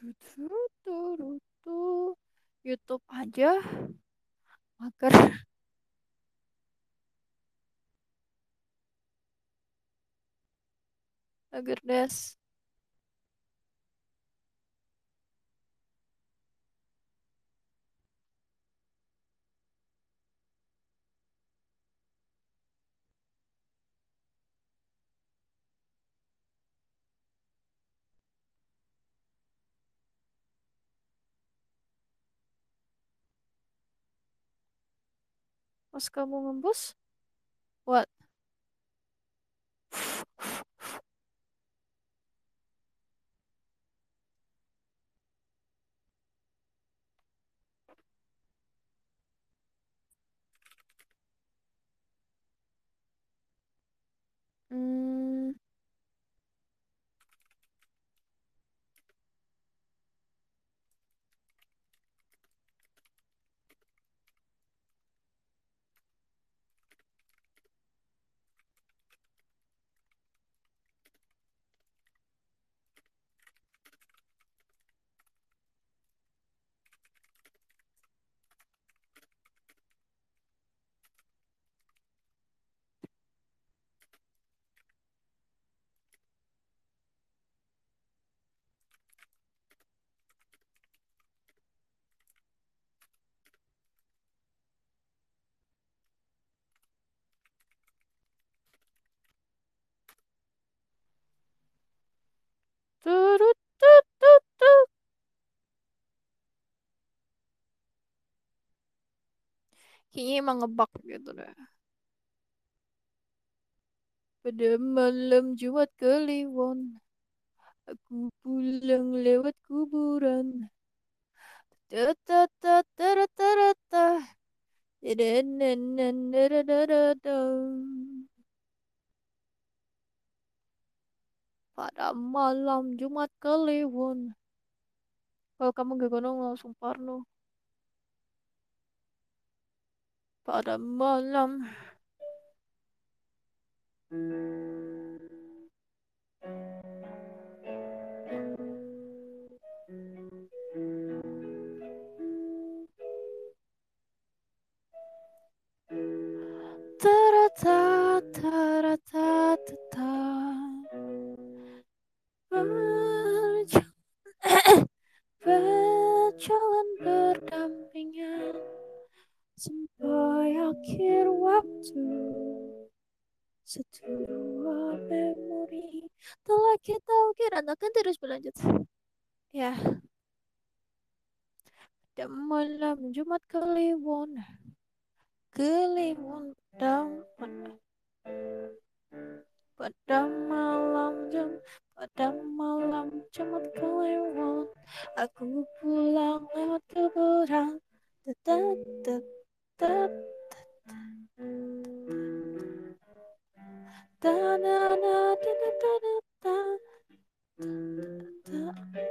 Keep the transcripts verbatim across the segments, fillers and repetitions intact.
Tutu, YouTube aja mager. Mager des. Pas kamu ngembus, what? Hmm, turut, tut, tut, tut. Kayaknya emang ngebug gitu deh. Pada malam Jumat Kliwon, aku pulang lewat kuburan. Ta-ta-ta-ta-ta-ta-ta. Da-da-na-na-na-da-da-da-da. Pada malam Jumat Kliwon. Kalau kamu gak gunung langsung Parno. Pada malam. Tarata, tarata, tata. Berjalan, berjalan berdampingan sampai akhir waktu. Satu dua memori telah kita ukir, akan terus berlanjut. Ya, dan malam Jumat Kliwon, Kliwon dan pada malam jam, pada malam Jumat Kliwon, aku pulang lewat kuburan. Tetet, tetet, ta na na ta ta ta ta ta ta.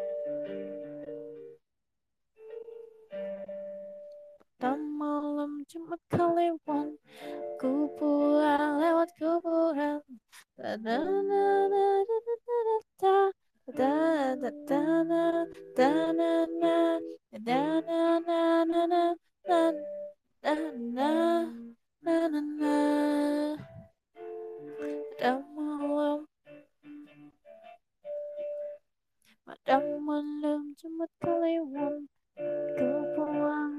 Pada malam Jumat Kliwon, ku pulang lewat kuburan. Ta na na na ta ta ta ta ta na ta na na ta na na na na na na na na na na. Pada malam, pada malam Jumat Kliwon, ku pulang.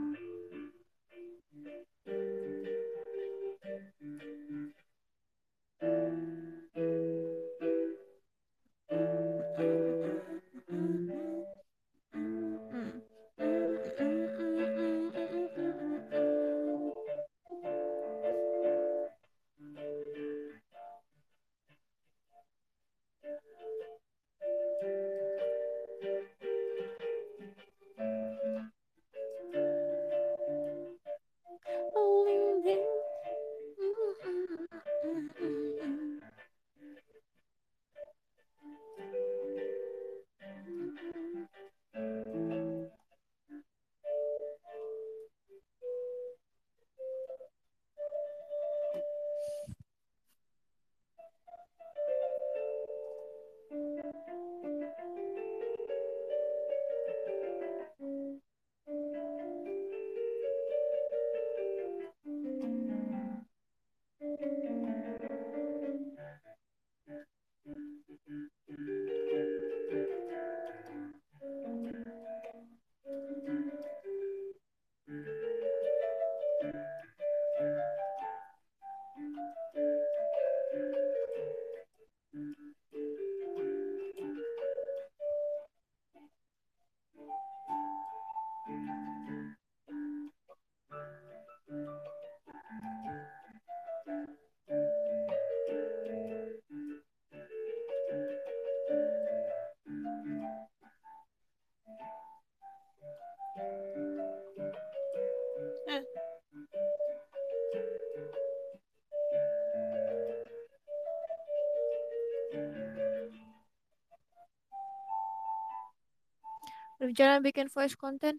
Rencana bikin voice content,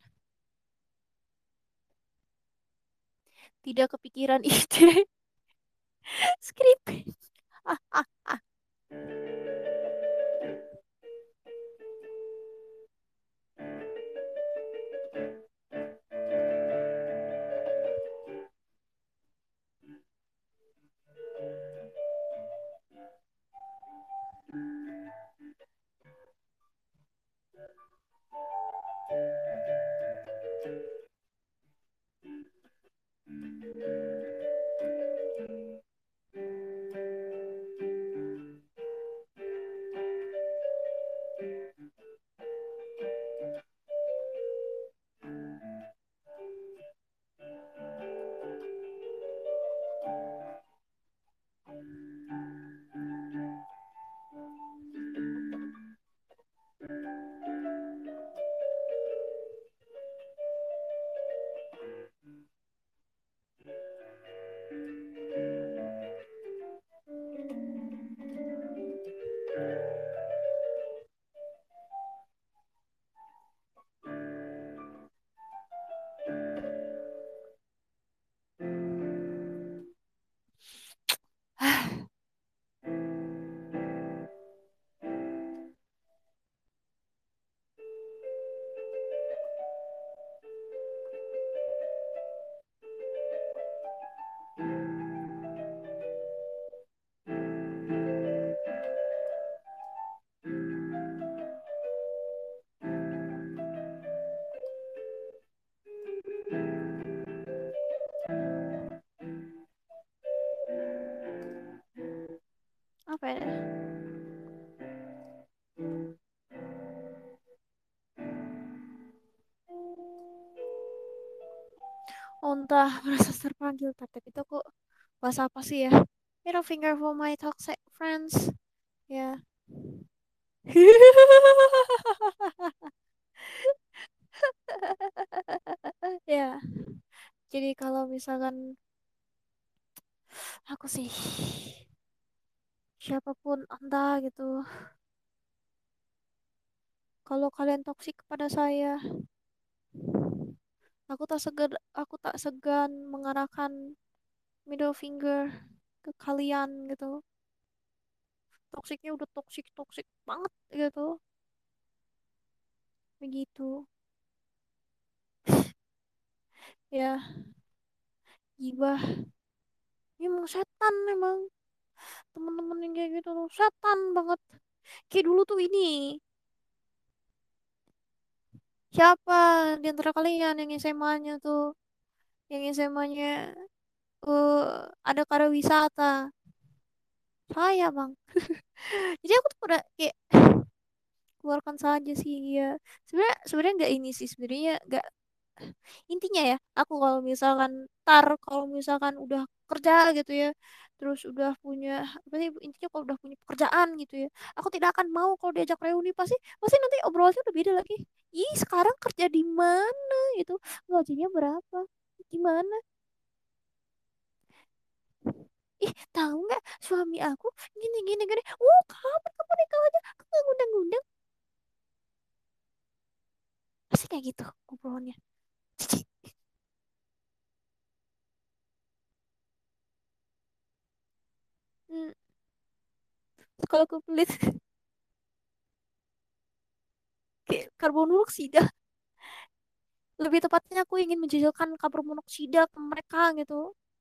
tidak kepikiran ide skrip. Ah, ah, ah. Apa ya? Oh, entah merasa terpanggil, tapi itu aku bahasa apa sih ya? Middle finger for my toxic friends. Ya. Ya, jadi kalau misalkan aku sih siapapun anda gitu, kalau kalian toksik kepada saya, aku tak segan, aku tak segan mengarahkan middle finger ke kalian gitu. Toksiknya udah toksik toksik banget gitu, begitu. Ya, gibah. Ya, emang setan emang temen-temen yang kayak gitu tuh setan banget. Kayak dulu tuh ini siapa di antara kalian yang S M A-nya tuh, yang S M A-nya eh ada karya wisata, saya bang. Jadi aku tuh udah kayak keluarkan saja sih ya. Sebenarnya sebenarnya nggak ini sih, sebenarnya nggak, intinya ya aku kalau misalkan tar kalau misalkan udah kerja gitu ya, terus udah punya apa sih, intinya kalau udah punya pekerjaan gitu ya, aku tidak akan mau kalau diajak reuni, pasti pasti nanti obrolannya udah beda lagi. Ih, sekarang kerja di mana gitu, gajinya berapa, gimana. Ih, tahu nggak suami aku gini gini gini. Oh, kapan kamu nikah aja, kamu nggak ngundang-ngundang. Pasti kayak gitu obrolannya. Cici. Hmm, kalau aku pelit kayak karbon monoksida, lebih tepatnya aku ingin menjajalkan karbon monoksida ke mereka gitu.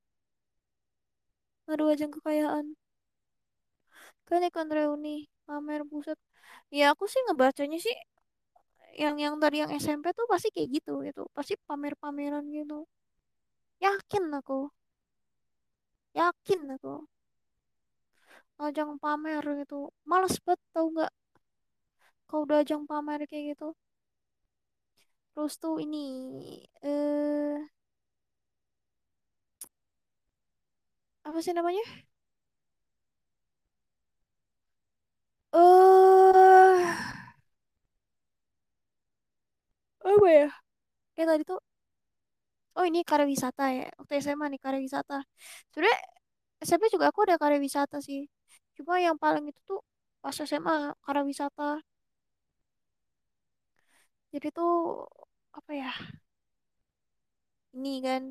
Aduh, ajang kekayaan kan ikan reuni pamer, buset. Ya aku sih ngebacanya sih yang yang tadi yang S M P tuh pasti kayak gitu gitu, pasti pamer-pameran gitu, yakin aku, yakin aku ajang pamer gitu, males banget tau nggak kalau udah ajang pamer kayak gitu. Terus tuh ini eh apa sih namanya, eh apa ya, kayak tadi tuh Oh ini karya wisata ya. Waktu S M A nih karya wisata. Sebenernya S M P juga aku ada karya wisata sih. Cuma yang paling itu tuh pas S M A karya wisata. Jadi tuh apa ya? Ini kan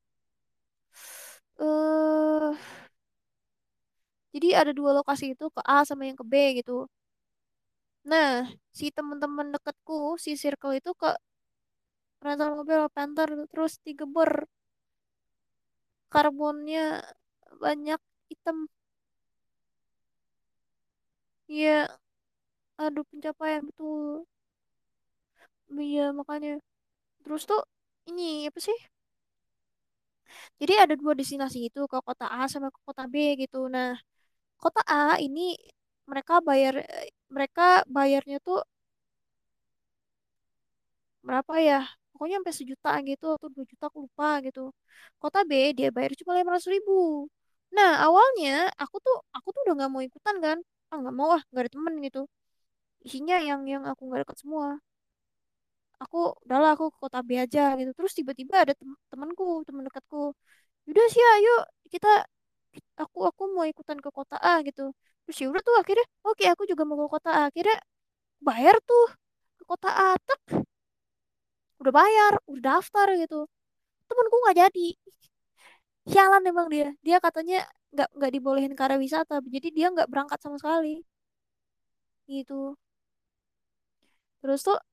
eh jadi ada dua lokasi itu ke A sama yang ke B gitu. Nah, si teman-teman deketku, si circle itu ke rental mobil Panther terus digeber karbonnya banyak hitam. Iya, aduh pencapaian betul. Iya, makanya. Terus tuh ini apa sih? Jadi ada dua destinasi itu ke kota A sama ke kota B gitu. Nah, kota A ini mereka bayar eh, mereka bayarnya tuh berapa ya? Pokoknya sampai sejuta gitu atau dua juta aku lupa gitu. Kota B dia bayar cuma lima ratus ribu. Nah, awalnya aku tuh aku tuh udah nggak mau ikutan kan. Ah, nggak mau ah, nggak ada temen gitu. Isinya yang yang aku nggak dekat semua. Aku udahlah aku ke kota B aja gitu. Terus tiba-tiba ada tem temanku, teman dekatku. Udah sih ayo kita aku aku mau ikutan ke kota A gitu. Terus ya udah tuh akhirnya oke aku juga mau ke kota A. Akhirnya bayar tuh ke kota A. Tek, udah bayar, udah daftar gitu. Temanku nggak jadi. Sialan emang dia. Dia katanya nggak nggak dibolehin karena wisata. Jadi dia nggak berangkat sama sekali. Gitu. Terus tuh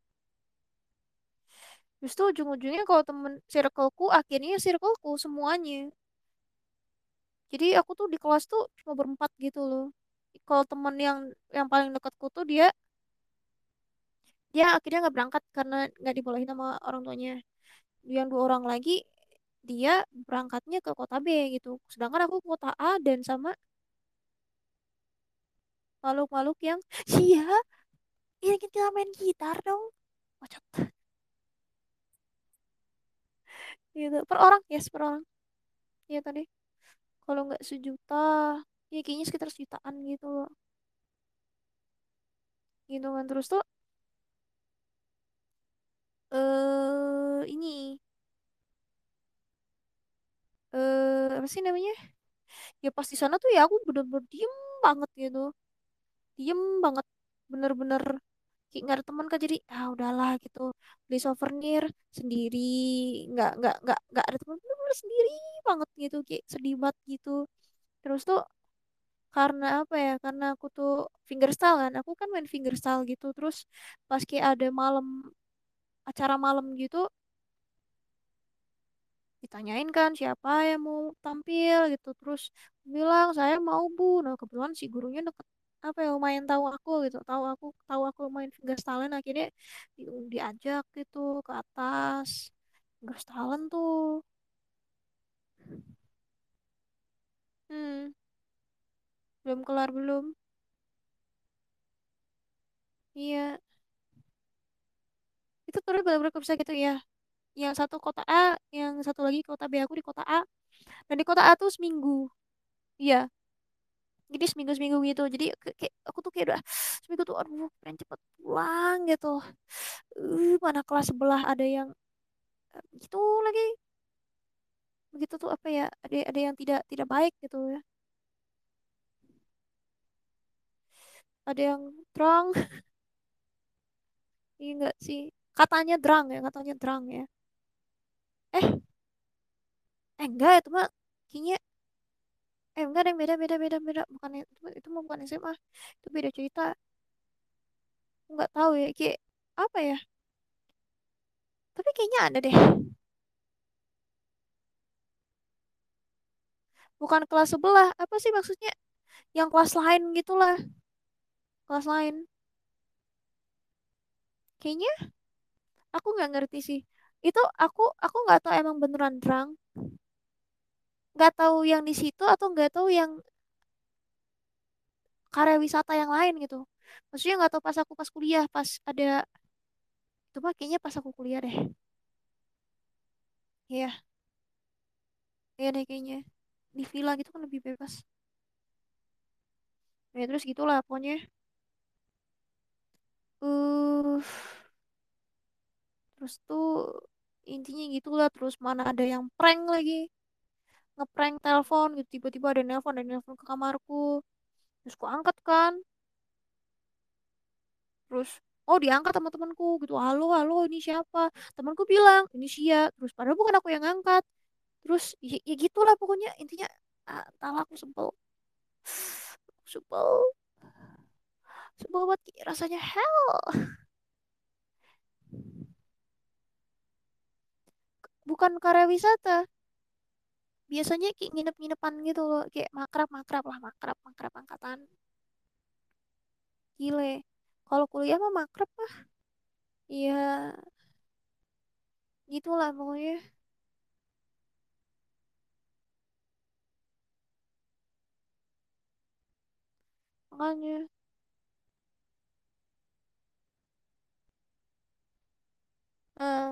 Terus tuh ujung-ujungnya kalau temen circleku akhirnya circleku semuanya. Jadi aku tuh di kelas tuh cuma berempat gitu loh. Kalau temen yang yang paling dekatku tuh dia dia akhirnya nggak berangkat karena nggak dibolehin sama orang tuanya. Yang dua orang lagi dia berangkatnya ke kota B gitu. Sedangkan aku ke kota A dan sama makhluk-makhluk yang sia, ya kita main gitar dong. Kocak gitu. Per orang, yes per orang. Iya tadi. Kalau nggak sejuta, ya kayaknya sekitar sejutaan gitu loh. Gitu kan terus tuh eh ini eh apa sih namanya? Ya pas di sana tuh ya aku bener-bener diem banget gitu. Diem banget. Bener-bener kayak nggak ada teman kan jadi ah udahlah gitu beli souvenir sendiri nggak nggak nggak nggak ada teman bener-bener sendiri banget gitu kayak sedih banget gitu terus tuh karena apa ya karena aku tuh fingerstyle kan aku kan main fingerstyle gitu terus pas kayak ada malam acara malam gitu ditanyain kan siapa yang mau tampil gitu terus bilang saya mau bu nah kebetulan si gurunya deket apa ya lumayan tahu aku gitu tahu aku tahu aku main fingerstyle akhirnya di- diajak gitu ke atas fingerstyle tuh hmm belum kelar belum iya itu terus benar-benar bisa gitu ya yang satu kota A yang satu lagi kota B aku di kota A dan di kota A tuh seminggu iya jadi seminggu seminggu gitu jadi ke- kayak aku tuh kayak udah seminggu tuh aduh pengen cepet pulang gitu uh, mana kelas sebelah ada yang eh, gitu lagi begitu tuh apa ya ada ada yang tidak tidak baik gitu ya ada yang drunk iya enggak sih katanya drunk ya katanya drunk ya eh eh enggak itu mah kayaknya eh enggak ada yang beda beda beda beda bukan itu itu mah bukan S M A itu beda cerita nggak tahu ya kayak apa ya tapi kayaknya ada deh bukan kelas sebelah apa sih maksudnya yang kelas lain gitulah kelas lain kayaknya aku nggak ngerti sih itu aku aku nggak tahu emang beneran drunk nggak tahu yang di situ atau nggak tahu yang karya wisata yang lain gitu maksudnya nggak tahu pas aku pas kuliah pas ada itu mah kayaknya pas aku kuliah deh iya iya deh kayaknya di villa gitu kan lebih bebas ya terus gitulah pokoknya uh terus tuh intinya gitulah. Terus mana ada yang prank lagi, ngeprank telepon gitu, tiba-tiba ada nelpon ada nelpon ke kamarku. Terus ku angkat kan, terus oh diangkat sama temanku gitu, halo halo ini siapa. Temanku bilang ini Sia, terus padahal bukan aku yang ngangkat. Terus ya, ya gitulah pokoknya intinya. Ah, entahlah, aku sebel. Sebel, sebel banget, kayak rasanya hell. Bukan karya wisata, biasanya kayak nginep-nginepan gitu loh, kayak makrab-makrab lah, makrab-makrab angkatan. Gile. Kalau kuliah mah makrab mah. Iya, gitulah pokoknya. Makanya, eh,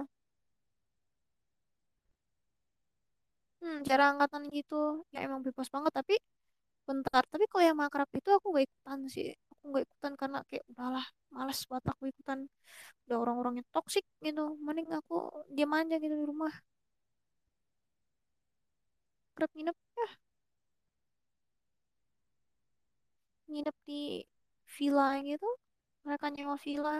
hmm, cara angkatan gitu, ya emang bebas banget. Tapi bentar, tapi kalau yang makrab itu aku gak ikutan sih. Aku gak ikutan karena kayak udahlah, males buat aku ikutan. Udah orang-orangnya toksik gitu. Mending aku diam aja gitu di rumah. Kerap nginep, ya nginep di villa gitu. Mereka nyewa villa.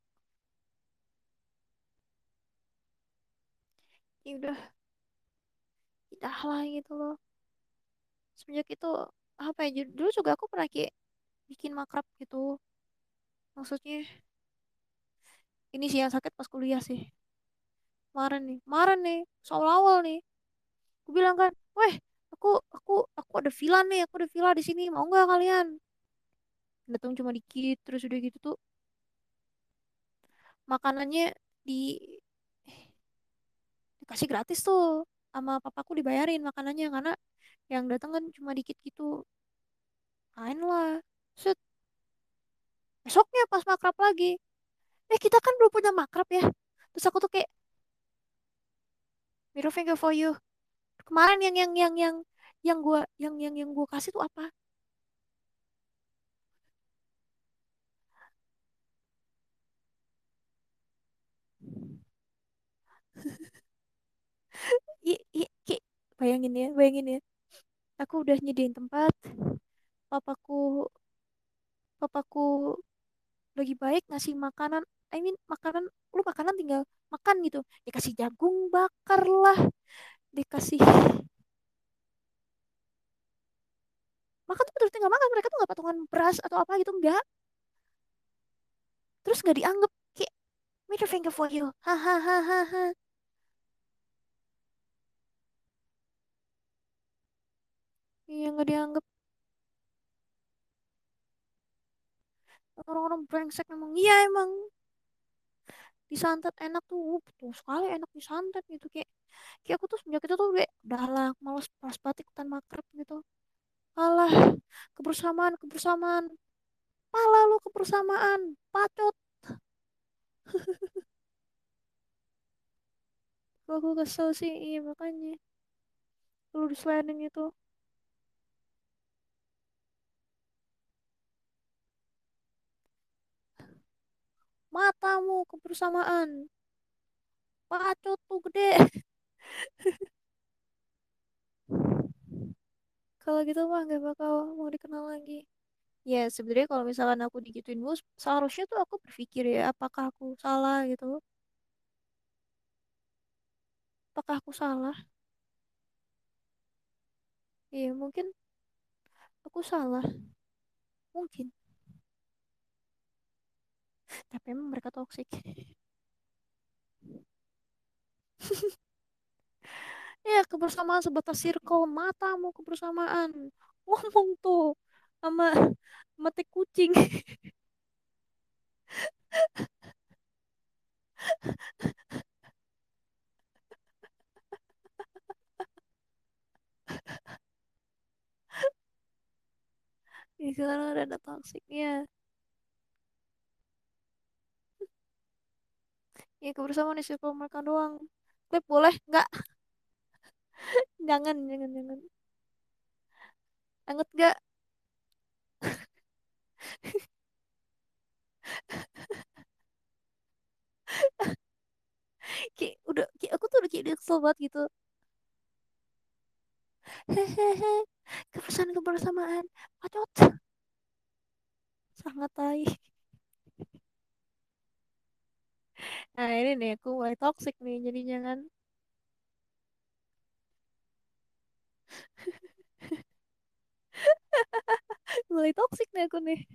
Ya udah, udah lah gitu loh. Semenjak itu, apa ya, dulu juga aku pernah kayak bikin makrab gitu. Maksudnya, ini sih yang sakit pas kuliah sih. Kemarin nih, kemarin nih, soal awal nih. Aku bilang kan, weh, aku aku aku ada villa nih, aku ada villa di sini, mau nggak kalian? Datang cuma dikit, terus udah gitu tuh makanannya di dikasih gratis tuh, sama papaku dibayarin makanannya karena yang datang kan cuma dikit gitu. Main lah. Set, besoknya pas makrab lagi. Eh kita kan belum punya makrab ya. Terus aku tuh kayak middle finger for you. Kemarin yang yang yang yang yang gua yang yang yang gua kasih tuh apa? I, i, kayak, bayangin ya, bayangin ya. Aku udah nyediain tempat, papaku papaku lagi baik ngasih makanan. I mean makanan, lu makanan tinggal makan gitu. Dikasih jagung bakar lah, dikasih makan tuh betul tinggal makan. Mereka tuh nggak patungan beras atau apa gitu, enggak. Terus nggak dianggap kayak middle finger for you, hahaha. Iya nggak dianggap. Orang-orang brengsek emang. Iya emang disantet enak tuh. Uh, betul sekali, enak disantet gitu. Kayak kayak aku tuh semenjak itu tuh kayak udah lah, males males banget ikutan makrab gitu. Alah, kebersamaan kebersamaan, pala lu kebersamaan, pacot. Aku kesel sih, iya makanya lu di sliding itu. Matamu kebersamaan, pacot tuh gede. Kalau gitu mah gak bakal mau dikenal lagi. Ya sebenarnya kalau misalkan aku digituin mus, seharusnya tuh aku berpikir ya, apakah aku salah gitu. Apakah aku salah? Iya mungkin aku salah, mungkin. Tapi emang mereka toksik. Ya kebersamaan sebatas circle, matamu kebersamaan. Ngomong tuh sama mati kucing. Ya karena udah ada toksiknya. Ya kebersamaan di circle mereka doang. Klip boleh nggak? Jangan, jangan, jangan. Anget gak? Kayak udah kayak aku tuh udah kayak kesel banget gitu. Hehehe, kebersamaan kebersamaan pacot, sangat tai. Nah ini nih aku mulai toxic nih jadinya kan. Mulai toxic nih aku nih.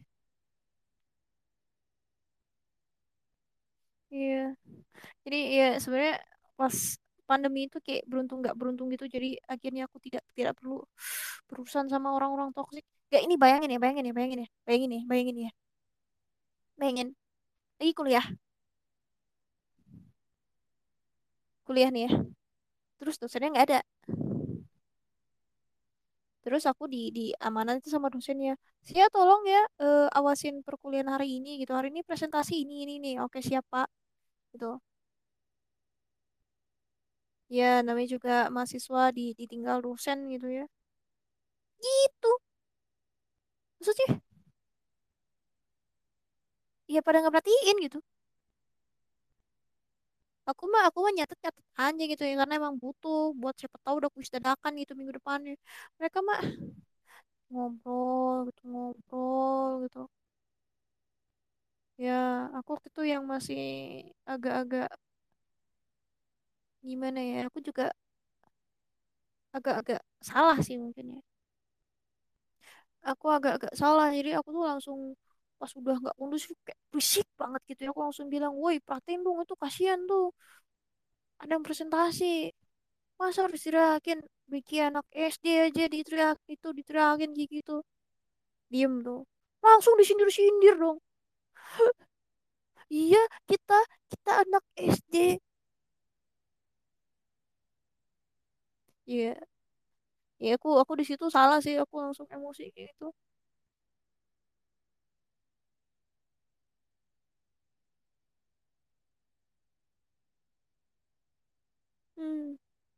Iya. Jadi ya sebenarnya pas pandemi itu kayak beruntung nggak beruntung gitu. Jadi akhirnya aku tidak tidak perlu berurusan sama orang-orang toksik. Ya ini bayangin ya, bayangin ya, bayangin ya, bayangin ya, bayangin ya, bayangin. Lagi kuliah, kuliah nih ya. Terus dosennya nggak ada. Terus aku di di amanat itu sama dosennya. Sia tolong ya eh, awasin perkuliahan hari ini gitu. Hari ini presentasi ini ini nih. Oke siap Pak. Gitu. Ya namanya juga mahasiswa di ditinggal dosen gitu ya. Gitu. Maksudnya ya pada nggak perhatiin gitu. Aku mah aku mah nyatet nyatet aja gitu ya karena emang butuh buat siapa tahu udah kuis dadakan gitu minggu depannya. Mereka mah ngobrol gitu ngobrol gitu. Ya aku waktu itu yang masih agak-agak gimana ya. Aku juga agak-agak salah sih mungkin ya. Aku agak-agak salah jadi aku tuh langsung pas udah nggak kondusif kayak berisik banget gitu ya. Aku langsung bilang, woi perhatiin dong itu kasihan tuh ada yang presentasi. Masa harus diterakin bikin anak S D aja diteriak itu diterakin kayak gitu. Diem tuh. Langsung disindir-sindir dong. Iya, kita kita anak S D. Iya, ya aku aku di situ salah sih, aku langsung emosi kayak gitu. Hmm,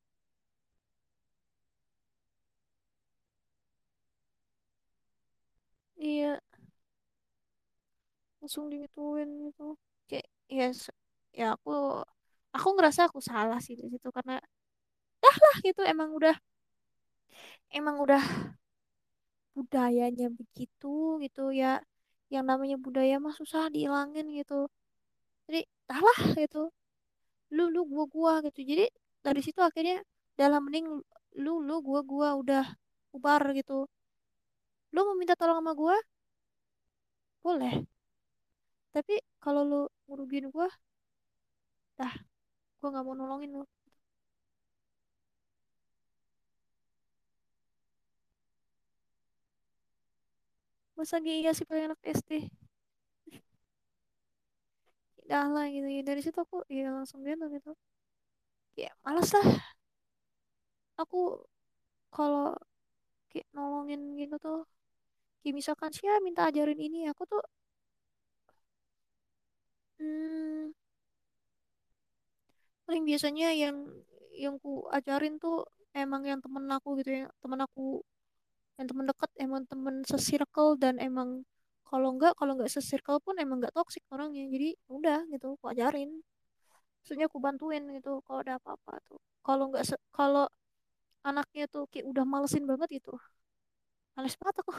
iya, langsung digituin gitu. Kayak ya s- ya aku aku ngerasa aku salah sih di situ karena ah gitu emang udah emang udah budayanya begitu gitu ya. Yang namanya budaya mah susah dihilangin gitu. Jadi salah gitu. Lu lu gua gua gitu. Jadi dari situ akhirnya dalam mending lu lu gua gua udah bubar gitu. Lu mau minta tolong sama gua boleh, tapi kalau lu ngerugiin gua dah gua nggak mau nolongin lu. Masa iya sih paling anak S D. Dah lah gitu ya dari situ aku ya langsung gitu gitu ya malas lah aku kalau kayak nolongin gitu tuh kayak misalkan sih ya minta ajarin ini aku tuh hmm, paling biasanya yang yang ku ajarin tuh emang yang temen aku gitu ya temen aku yang temen deket emang temen se-circle dan emang kalau enggak kalau enggak se-circle pun emang enggak toxic orangnya jadi udah gitu aku ajarin maksudnya aku bantuin gitu kalau ada apa-apa tuh kalau enggak se- kalau anaknya tuh kayak udah malesin banget gitu males banget aku.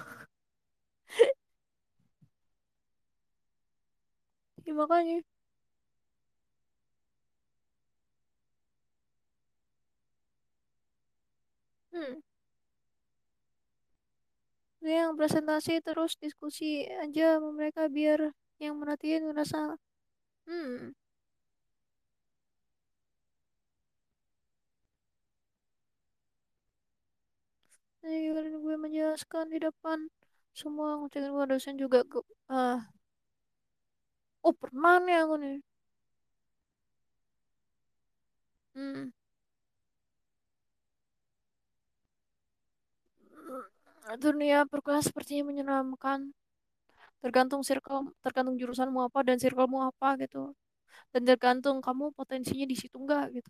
Ya, makanya hmm yang presentasi terus diskusi aja sama mereka biar yang merhatiin ngerasa hmm ini giliran gue menjelaskan di depan semua ngecengin gue dosen juga ke ah oh pernah nih aku nih hmm dunia perkuliahan sepertinya menyeramkan tergantung circle tergantung jurusanmu apa dan circlemu apa gitu dan tergantung kamu potensinya di situ enggak gitu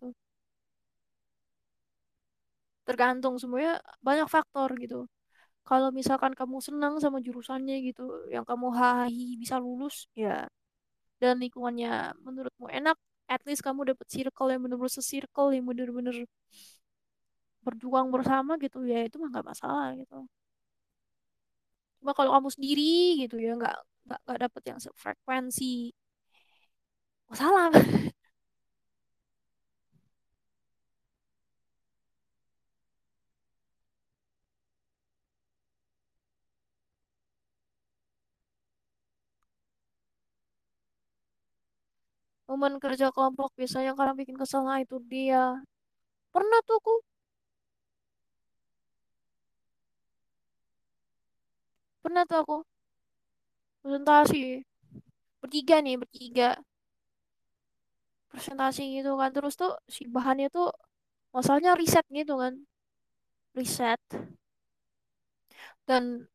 tergantung semuanya banyak faktor gitu kalau misalkan kamu senang sama jurusannya gitu yang kamu hahi bisa lulus ya dan lingkungannya menurutmu enak At least kamu dapet circle yang bener-bener se-circle yang bener-bener berjuang bersama gitu ya, itu mah nggak masalah gitu. Cuma kalau kamu sendiri gitu ya, nggak nggak nggak dapet yang sefrekuensi, masalah. Momen kerja kelompok biasanya karena bikin kesel, nah itu dia. Pernah tuh aku, pernah tuh aku presentasi bertiga nih, bertiga presentasi gitu kan. Terus tuh si bahannya tuh masalahnya riset gitu kan, riset. Dan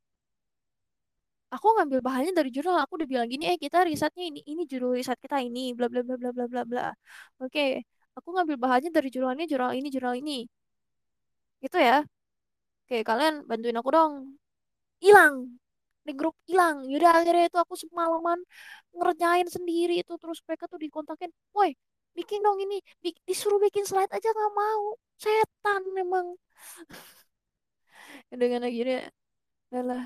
aku ngambil bahannya dari jurnal. Aku udah bilang gini, eh kita risetnya ini, ini judul riset kita ini, bla bla bla bla bla bla bla. Oke, aku ngambil bahannya dari jurnal ini, jurnal ini, jurnal ini. Gitu ya. Oke, kalian bantuin aku dong. Hilang. Di grup hilang. Yaudah akhirnya itu aku semalaman ngerjain sendiri itu. Terus mereka tuh dikontakin, woi, bikin dong ini. Bik- disuruh bikin slide aja nggak mau. Setan memang. Dengan akhirnya, adalah.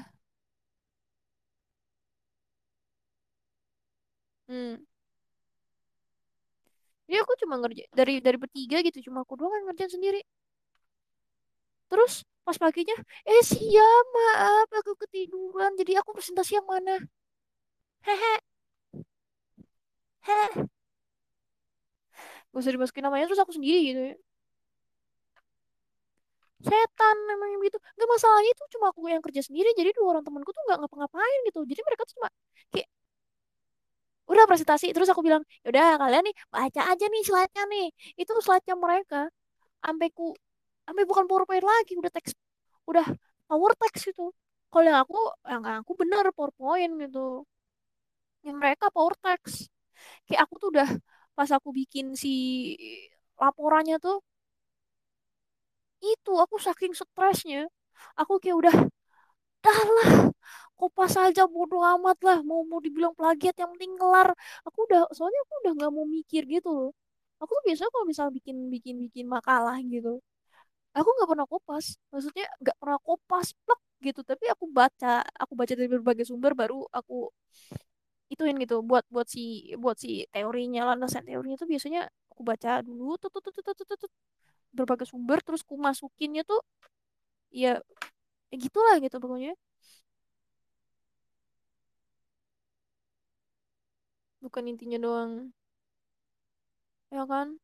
Hmm. Jadi aku cuma ngerjain dari dari bertiga gitu, cuma aku doang yang ngerjain sendiri. Terus pas paginya, eh siap maaf aku ketiduran. Jadi aku presentasi yang mana? Hehe, hehe. Gak usah dimasukin namanya terus aku sendiri gitu ya. Setan memang yang gitu. Gak masalahnya itu cuma aku yang kerja sendiri. Jadi dua orang temanku tuh gak ngapa-ngapain gitu. Jadi mereka tuh cuma kayak udah presentasi. Terus aku bilang, yaudah kalian nih baca aja nih slide-nya nih. Itu slide-nya mereka. Sampai ku, sampai bukan PowerPoint lagi. Udah teks, udah power text gitu. Kalau yang aku, yang aku bener PowerPoint gitu. Yang mereka power text. Kayak aku tuh udah pas aku bikin si laporannya tuh itu aku saking stresnya aku kayak udah dah lah kopas aja bodo amat lah mau mau dibilang plagiat yang penting kelar aku udah soalnya aku udah nggak mau mikir gitu loh aku tuh biasanya kalau misal bikin bikin bikin makalah gitu aku nggak pernah kopas maksudnya nggak pernah kopas plek gitu tapi aku baca aku baca dari berbagai sumber baru aku ituin gitu buat buat si buat si teorinya landasan teorinya tuh biasanya aku baca dulu tuh tuh tuh tuh tuh tuh, tuh, berbagai sumber terus ku masukinnya tuh ya ya gitulah gitu pokoknya bukan intinya doang ya kan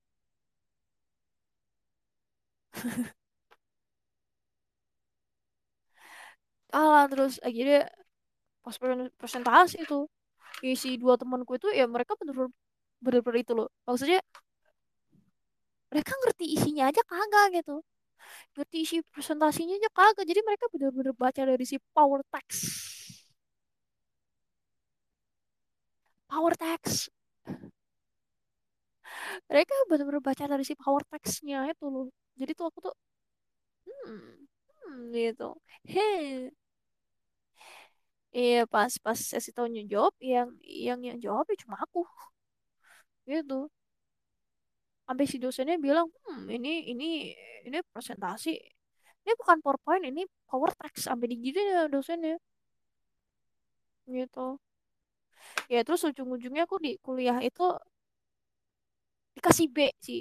alah terus akhirnya pas pre- presentasi itu isi dua temanku itu ya mereka bener-bener bener-bener itu loh maksudnya mereka ngerti isinya aja kagak gitu ngerti isi presentasinya aja kagak jadi mereka bener-bener baca dari si power text power text mereka bener-bener baca dari si power textnya itu loh jadi tuh aku tuh hmm, hmm gitu heh iya pas pas sesi tanya jawab yang yang yang jawab ya cuma aku gitu sampai si dosennya bilang hmm ini ini ini presentasi ini bukan PowerPoint ini power text sampai digituin ya dosennya gitu ya terus ujung-ujungnya aku di kuliah itu dikasih B sih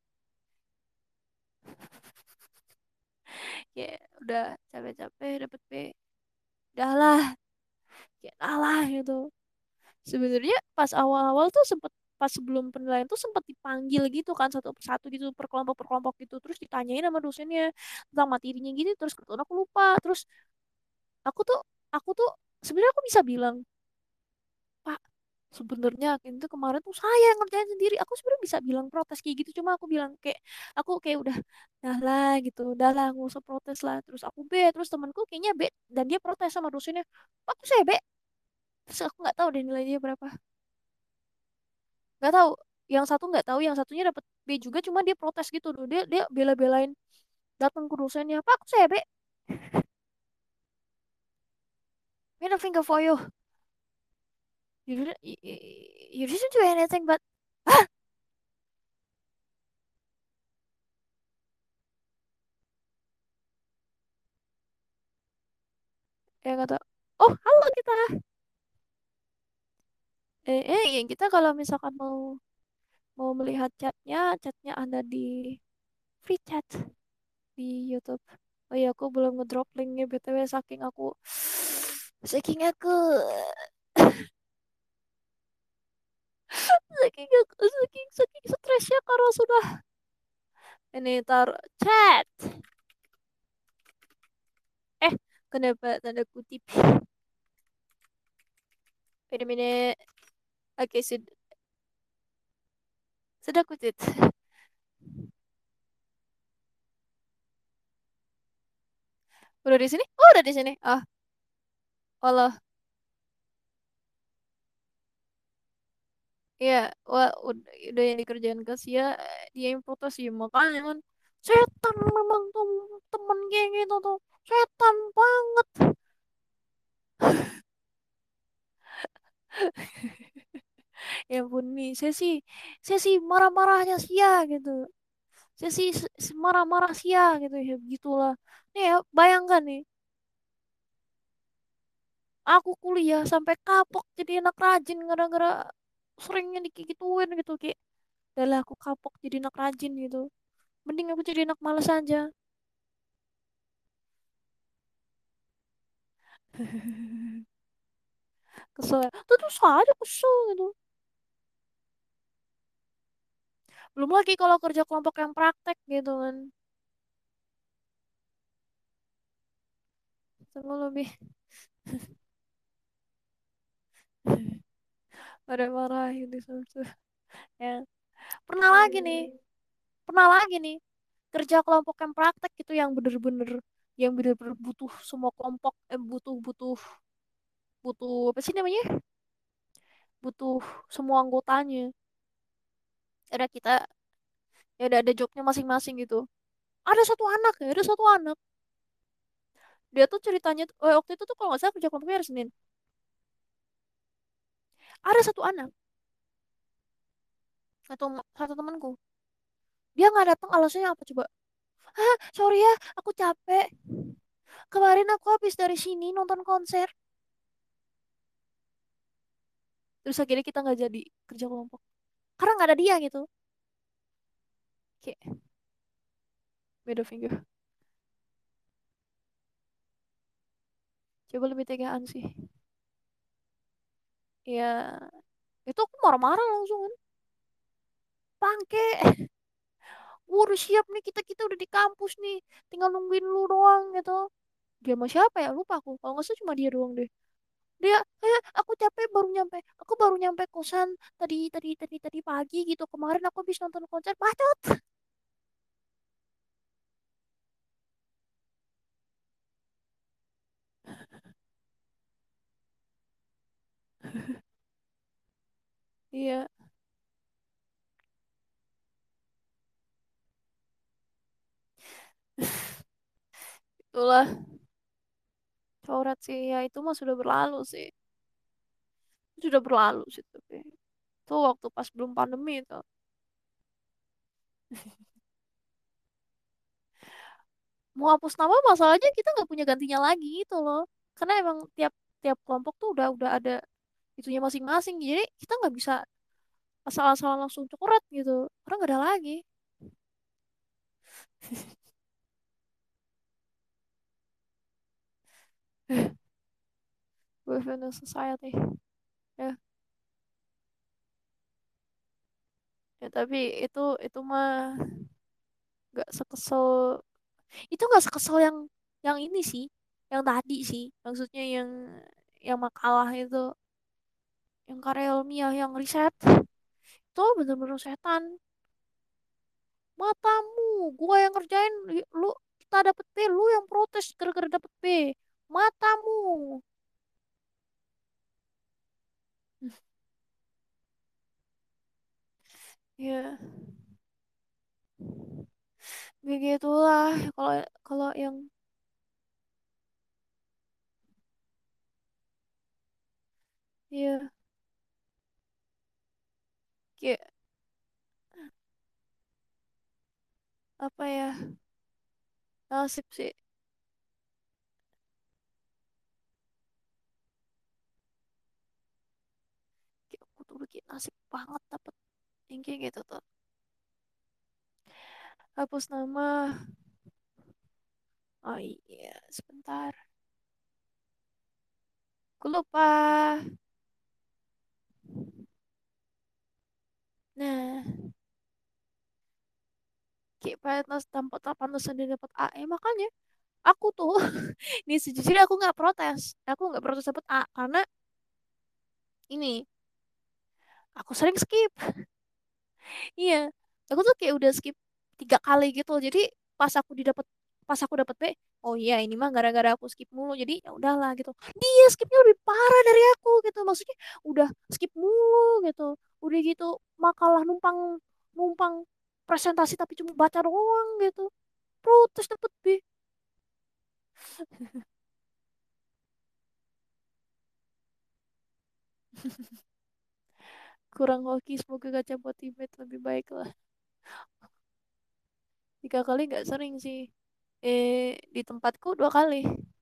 ya udah capek-capek dapet B udahlah ya lah gitu sebenarnya pas awal-awal tuh sempet pas sebelum penilaian tuh sempat dipanggil gitu kan satu persatu gitu per kelompok per kelompok gitu terus ditanyain sama dosennya tentang materinya gitu terus kebetulan aku lupa terus aku tuh aku tuh sebenarnya aku bisa bilang Pak sebenarnya itu kemarin tuh saya yang ngerjain sendiri aku sebenarnya bisa bilang protes kayak gitu cuma aku bilang kayak aku kayak udah dah lah gitu udah lah nggak usah protes lah terus aku B terus temanku kayaknya B dan dia protes sama dosennya Pak kok saya B terus aku nggak tahu deh nilainya berapa nggak tahu yang satu nggak tahu yang satunya dapat B juga cuma dia protes gitu loh dia dia bela-belain datang ke dosennya Pak kok saya B middle finger for you you didn't you, you didn't do anything but Hah? yang kata, oh halo kita, eh, eh yang kita kalau misalkan mau mau melihat chatnya, chatnya ada di free chat di YouTube. Oh iya, aku belum ngedrop linknya B T W saking aku saking aku saking aku saking saking stresnya karena sudah ini taruh chat. Eh, kenapa tanda kutip? Wait a minute. Oke, sudah sudah kutip. Udah di sini? Oh, udah di sini. Ah, Allah. Iya, wah, udah, udah yang dikerjain Kasia, dia yang protes sih makanya kan setan memang tuh temen kayak gitu tuh setan banget. Ya ampun nih, saya sih saya sih marah-marahnya sia gitu. Saya sih s- s- marah-marah sia gitu ya begitulah. Nih ya, bayangkan nih, aku kuliah sampai kapok jadi anak rajin gara-gara seringnya dikituin gitu kayak. Udah aku kapok jadi anak rajin gitu. Mending aku jadi anak malas aja. Kesel ya. Terus aja kesel gitu. Belum lagi kalau kerja kelompok yang praktek gitu kan. Sungguh lebih ada marah gitu gitu. Ya. Pernah lagi nih, pernah lagi nih kerja kelompok yang praktek gitu yang bener-bener yang bener-bener butuh semua kelompok eh, butuh butuh butuh apa sih namanya? Butuh semua anggotanya. Ada kita ya ada ada jobnya masing-masing gitu. Ada satu anak ya, ada satu anak. Dia tuh ceritanya tuh- eh, waktu itu tuh kalau nggak salah kerja kelompoknya hari Senin. Ada satu anak, satu satu temanku. Dia nggak datang alasannya apa coba? Ah, sorry ya, aku capek. Kemarin aku habis dari sini nonton konser. Terus akhirnya kita nggak jadi kerja kelompok. Karena nggak ada dia gitu. Kayak beda finger. Coba lebih tegaan sih. Ya, itu aku marah-marah langsung kan. Bangke, gua udah siap nih, kita-kita udah di kampus nih. Tinggal nungguin lu doang gitu. Dia sama siapa ya? Lupa aku. Kalau nggak salah cuma dia doang deh. Dia, eh, aku capek baru nyampe. Aku baru nyampe kosan tadi tadi tadi tadi pagi gitu. Kemarin aku habis nonton konser. Bacot. Iya, itulah coret sih. Ya itu mah sudah berlalu sih. Sudah berlalu sih tapi. Itu waktu pas belum pandemi itu. Mau hapus nama masalahnya kita nggak punya gantinya lagi gitu loh. Karena emang tiap tiap kelompok tuh udah udah ada itunya masing-masing. Jadi kita nggak bisa asal-asalan langsung coret gitu. Karena nggak ada lagi. Within the society. Ya, ya tapi itu itu mah nggak sekesel itu nggak sekesel yang yang ini sih, yang tadi sih. Maksudnya yang yang makalah itu, yang karya ilmiah, yang riset itu bener-bener setan. Matamu, gua yang ngerjain, lu kita dapet B, lu yang protes gara-gara dapet B. Matamu. Ya, begitulah kalau kalau yang ya kayak apa ya? Nasib sih. udah kayak nasib banget dapet yang kayak gitu tuh. Hapus nama. Oh iya, sebentar. Aku lupa. Nah, kayak pantas tampak tak pantasan dia dapat A. Eh, makanya aku tuh ini sejujurnya aku nggak protes. Aku nggak protes dapat A karena ini aku sering skip. Iya, aku tuh kayak udah skip tiga kali gitu. Jadi pas aku didapat pas aku dapat B, oh iya ini mah gara-gara aku skip mulu. Jadi ya udahlah gitu. Dia skipnya lebih parah dari aku gitu. Maksudnya udah skip mulu gitu. Udah gitu makalah numpang numpang presentasi tapi cuma baca doang gitu. Protes dapet B. Kurang hoki, semoga kaca buat teammate lebih baik lah. Tiga kali nggak sering sih. Eh, di tempatku dua kali.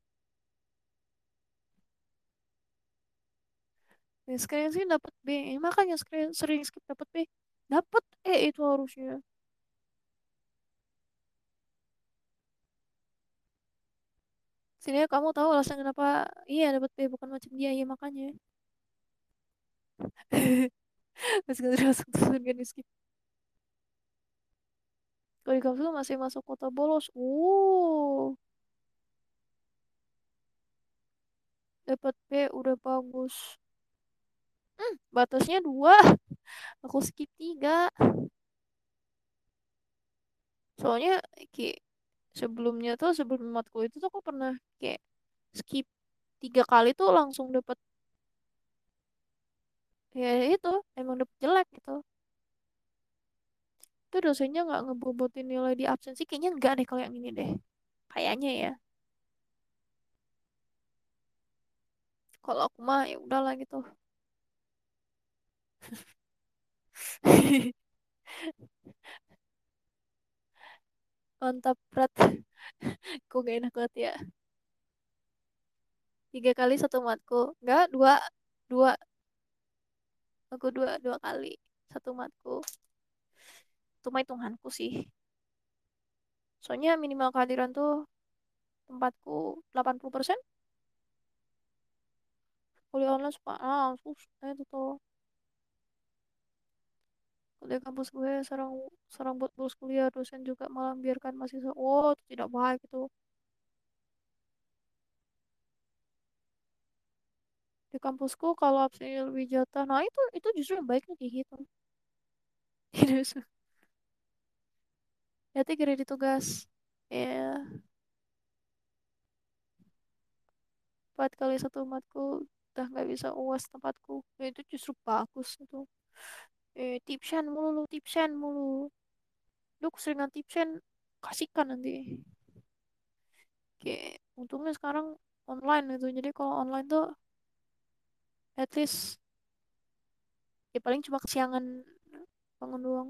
Ya, screen sih dapat B. Eh, makanya screen sering skip dapat B. Dapat E itu harusnya. Sini kamu tahu alasan kenapa iya dapat B bukan macam dia ya makanya. Masih nggak langsung tuh kan skip. Kalau di kampus lu masih masuk kota bolos. Uh, dapat B udah bagus. Hmm, batasnya dua. Aku skip tiga. Soalnya kayak sebelumnya tuh sebelum matkul itu tuh aku pernah kayak skip tiga kali tuh langsung dapet ya itu emang dapet jelek gitu. Itu dosennya nggak ngebobotin nilai di absensi kayaknya nggak deh kalau yang ini deh. Kayaknya ya. Kalau aku mah ya udahlah gitu. Mantap berat. Kok gak enak banget ya. Tiga kali satu matku. Enggak, dua. Dua. Aku dua, dua kali. Satu matku. Itu mah hitunganku sih. Soalnya minimal kehadiran tuh tempatku delapan puluh persen. Kuliah online suka. Ah, susah itu tuh. Kuliah kampus gue serang serang buat bolos kuliah. Dosen juga malah biarkan mahasiswa. Oh, itu tidak baik itu. Di kampusku kalau absennya lebih jatah. Nah, itu itu justru yang baik nih kayak gitu. Nanti kira tugas. Ya, empat kali satu matku udah nggak bisa uas tempatku. Ya, itu justru bagus itu. Eh, tipsen mulu lu, tipsen mulu. Lu keseringan tipsen, kasihkan nanti. Kayak, untungnya sekarang online itu. Jadi kalau online tuh, at least, ya paling cuma kesiangan bangun doang.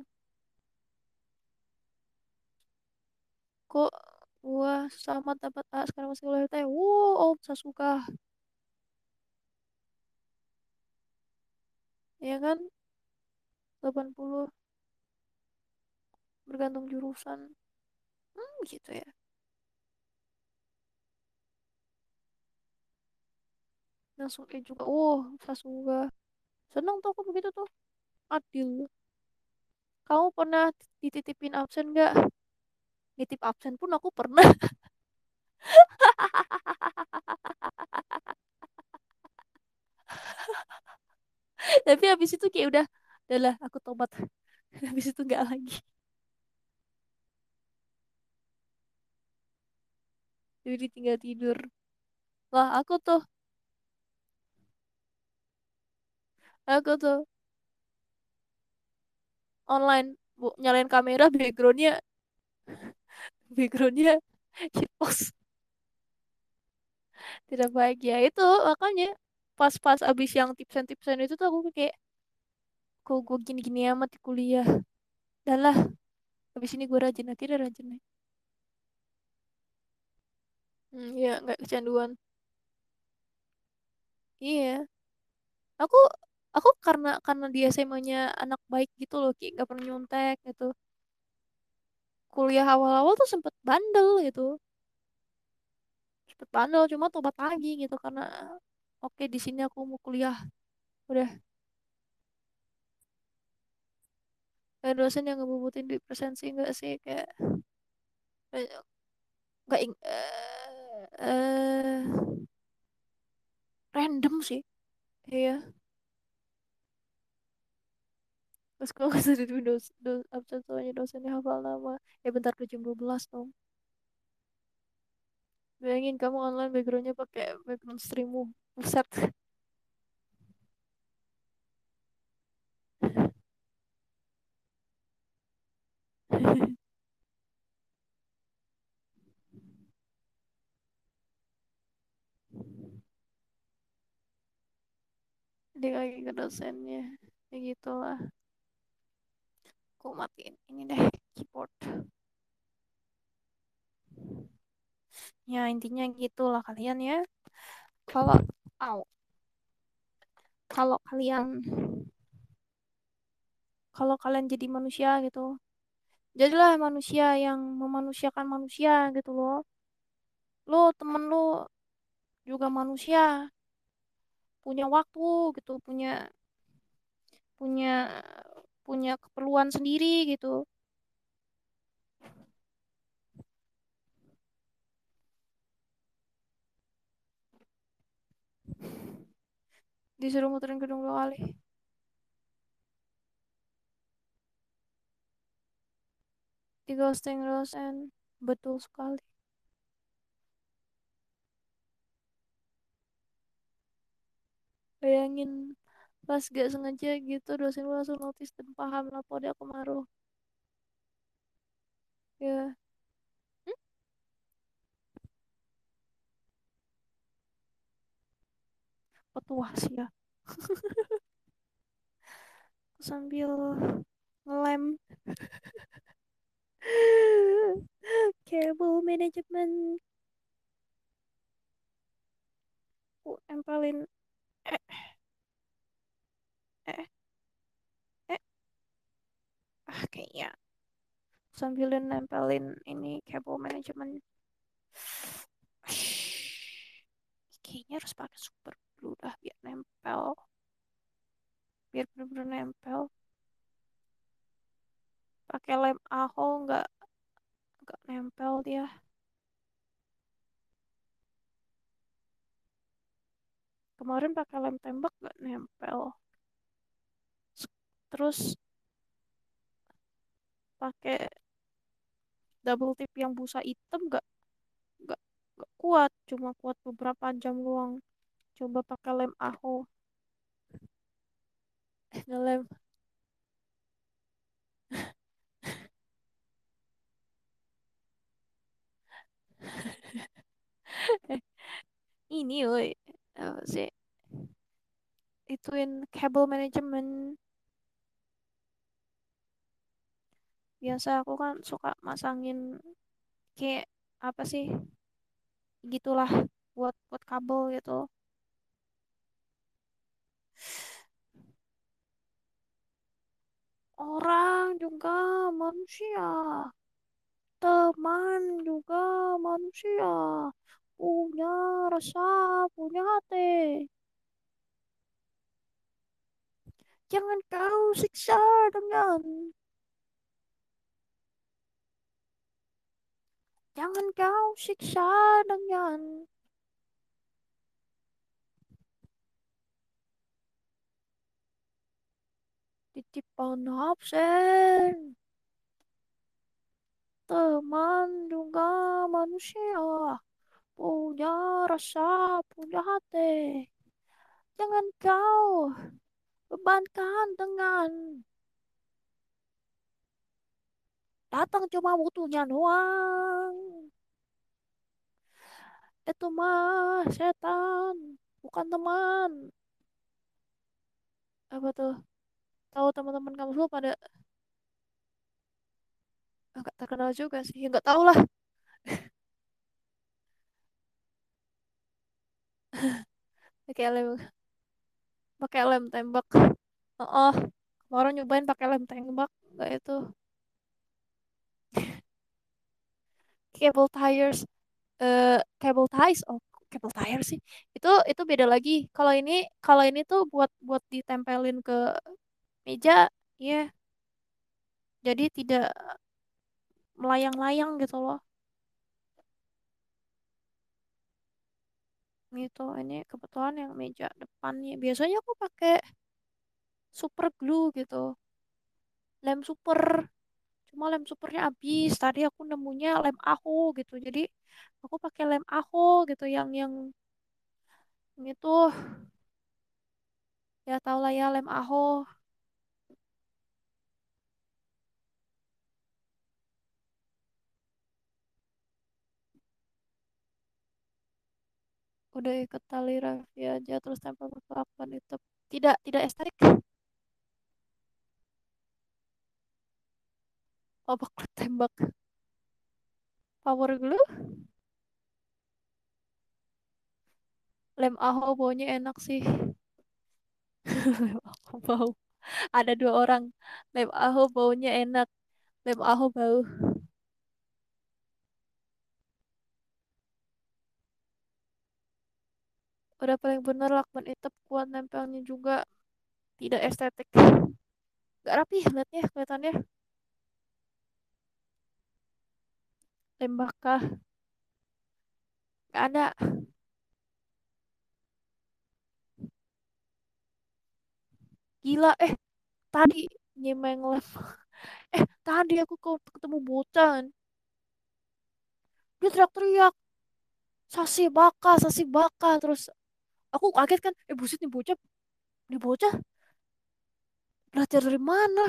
Kok, wah, selamat dapat A, sekarang masih kuliah teh. Wow, oh, Sasuka. Ya kan, delapan puluh bergantung jurusan. Hmm, gitu ya. Langsung E juga. Oh, Sasuga. Senang tuh aku begitu tuh. Adil. Kamu pernah dititipin absen nggak? Nitip absen pun aku pernah. Tapi habis itu kayak udah, udahlah aku tobat. Habis itu nggak lagi. Jadi tinggal tidur. Lah aku tuh, aku tuh online bu, nyalain kamera backgroundnya backgroundnya shitpost tidak bahagia itu makanya pas-pas abis yang tipsen-tipsen itu tuh aku kayak kok gue gini-gini amat di kuliah. Dan lah habis ini gue rajin akhirnya rajin. Hmm, iya nggak kecanduan. Iya, aku Aku karena karena dia S M A-nya anak baik gitu loh, kayak gak pernah nyontek gitu. Kuliah awal-awal tuh sempet bandel gitu, sempet bandel cuma tobat lagi gitu karena oke di sini aku mau kuliah. Udah, kayak dosen yang ngebubutin di presensi enggak sih kayak eh, nggak ing eh eh, random sih. Iya, terus kalau sudah di dos, dos, absen soalnya dosennya hafal nama. Ya bentar ke jam dua belas dong. Bayangin kamu online backgroundnya pakai background streammu. Buset. Dia lagi ke dosennya. Ya gitulah. Aku matiin ini deh keyboard. Ya intinya gitulah kalian ya. Kalau au, kalau kalian kalau kalian jadi manusia gitu, jadilah manusia yang memanusiakan manusia gitu loh. Lo temen lu juga manusia, punya waktu gitu, punya punya punya keperluan sendiri gitu. Disuruh muterin gedung dua kali. Di ghosting dosen. Betul sekali. Bayangin pas gak sengaja gitu dosen lu langsung notice dan paham lah pada aku marah. Ya, hmm? Petuah sih ya. Sambil ngelem cable management. Aku empelin eh eh eh ah kayaknya sambilin nempelin ini cable management. Kayaknya harus pakai super glue dah biar nempel, biar bener-bener nempel. Pakai lem aho nggak nggak nempel dia. Kemarin pakai lem tembak nggak nempel. Terus pakai double tip yang busa hitam nggak nggak nggak kuat, cuma kuat beberapa jam doang. Coba pakai lem aho. Ngelem. Ini woi apa sih, ituin cable management. Biasa aku kan suka masangin kayak apa sih gitulah, buat buat kabel gitu. Orang juga manusia, teman juga manusia, punya rasa, punya hati. Jangan kau siksa dengan, jangan kau siksa dengan titipan absen. Teman juga manusia, punya rasa, punya hati. Jangan kau bebankan dengan datang cuma butuhnya doang. Itu mah setan, bukan teman. Apa tuh? Tahu teman-teman kamu semua pada nggak terkenal juga sih. Ya nggak tahu lah. Kayak lem. pakai lem tembak. Oh, kemarin nyobain pakai lem tembak, nggak itu cable tires, eh cable ties, oh cable tires sih. Itu itu beda lagi. Kalau ini kalau ini tuh buat buat ditempelin ke meja, ya. Jadi tidak melayang-layang gitu loh. Gitu. Ini kebetulan yang meja depannya. Biasanya aku pakai super glue gitu. Lem super. Cuma lem supernya habis. Tadi aku nemunya lem Aho gitu. Jadi aku pakai lem Aho gitu yang yang itu ya tau lah ya lem Aho. Udah ikat tali rafia aja terus tempel pakai lakban itu. Tidak tidak estetik. Oh, baku tembak. Power glue. Lem Aho baunya enak sih. Lem Aho bau. Ada dua orang. Lem Aho baunya enak. Lem Aho bau. Udah paling bener lakban itep kuat nempelnya juga. Tidak estetik. Gak rapi liatnya kelihatannya. Lem bakah. Gak ada. Gila eh. Tadi nyemeng lem. Eh tadi aku ke- ketemu bocah kan. Dia teriak-teriak. Sasi baka, sasi baka. Terus aku kaget kan. Eh buset nih bocah. Nih bocah belajar dari mana?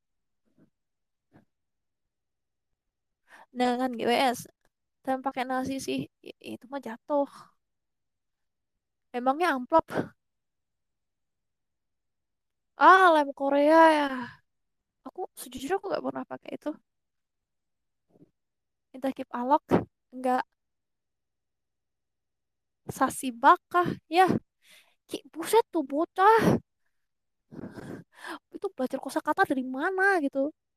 Dengan G W S. Dan pakai nasi sih. I- Itu mah jatuh. Emangnya amplop. Ah, lem Korea ya. Aku sejujurnya aku gak pernah pakai itu. Minta keep alok. Enggak. Sasi bakah. Ya. Ki, buset tuh bocah. Itu belajar kosakata dari mana gitu.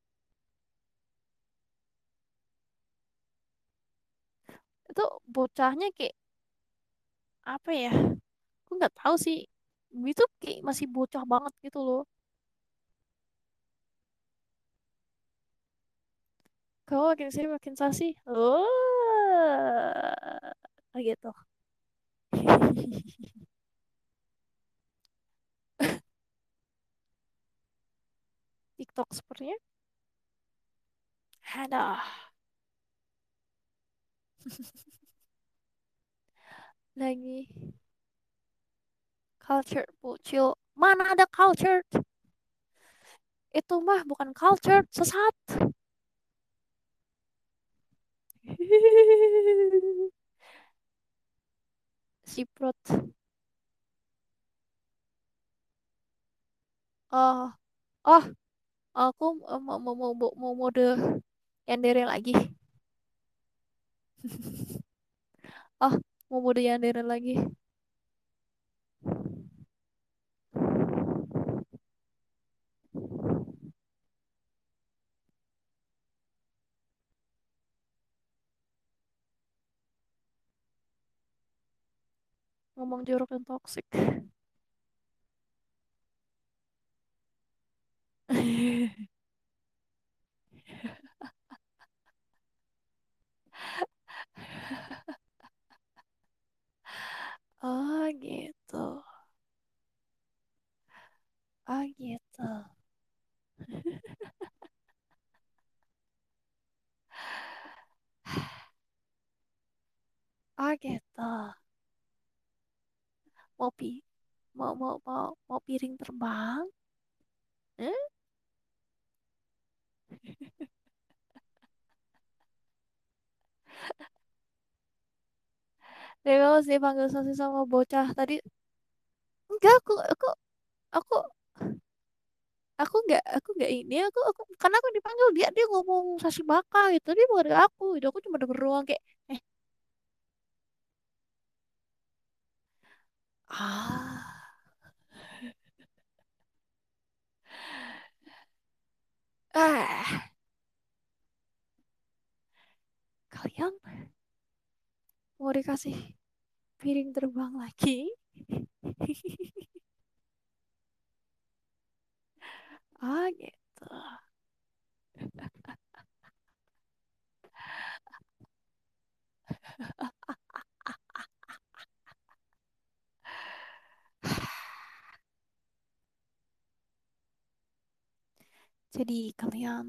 Itu bocahnya kayak apa ya? Aku nggak tahu sih. Itu kayak masih bocah banget gitu loh. Kau makin sini makin sasi. Oh, gitu. TikTok sepertinya. Ada lagi culture bocil. Mana ada culture? Itu mah bukan culture, sesat. Siprot. Oh, oh, aku mau mau mau mau, mau mode yandere lagi. Oh, mau mode yandere lagi. Ngomong jorok dan toxic. Oh gitu. Oh gitu. Oh gitu. Mau pi mau mau mau mau piring terbang? Eh? Dia kalau sih panggil sosis sama bocah tadi. Enggak, aku aku aku aku nggak aku nggak ini aku aku karena aku dipanggil dia dia ngomong sasi baka gitu dia bukan ke aku itu aku cuma denger doang kayak eh ah dikasih piring terbang lagi. Ah gitu. Jadi kalian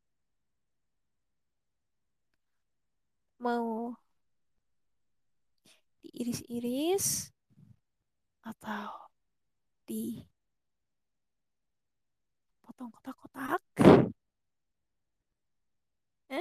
mau diiris-iris atau dipotong kotak-kotak? Eh?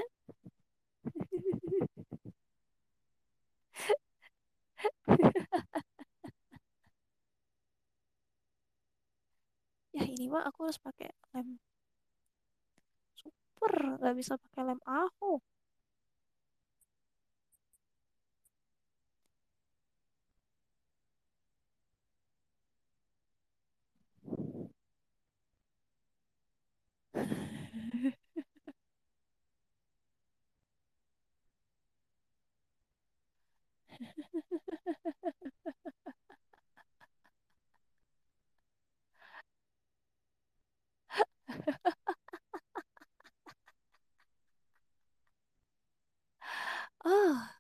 Ya ini mah aku harus pakai lem super, nggak bisa pakai lem aku. Ah,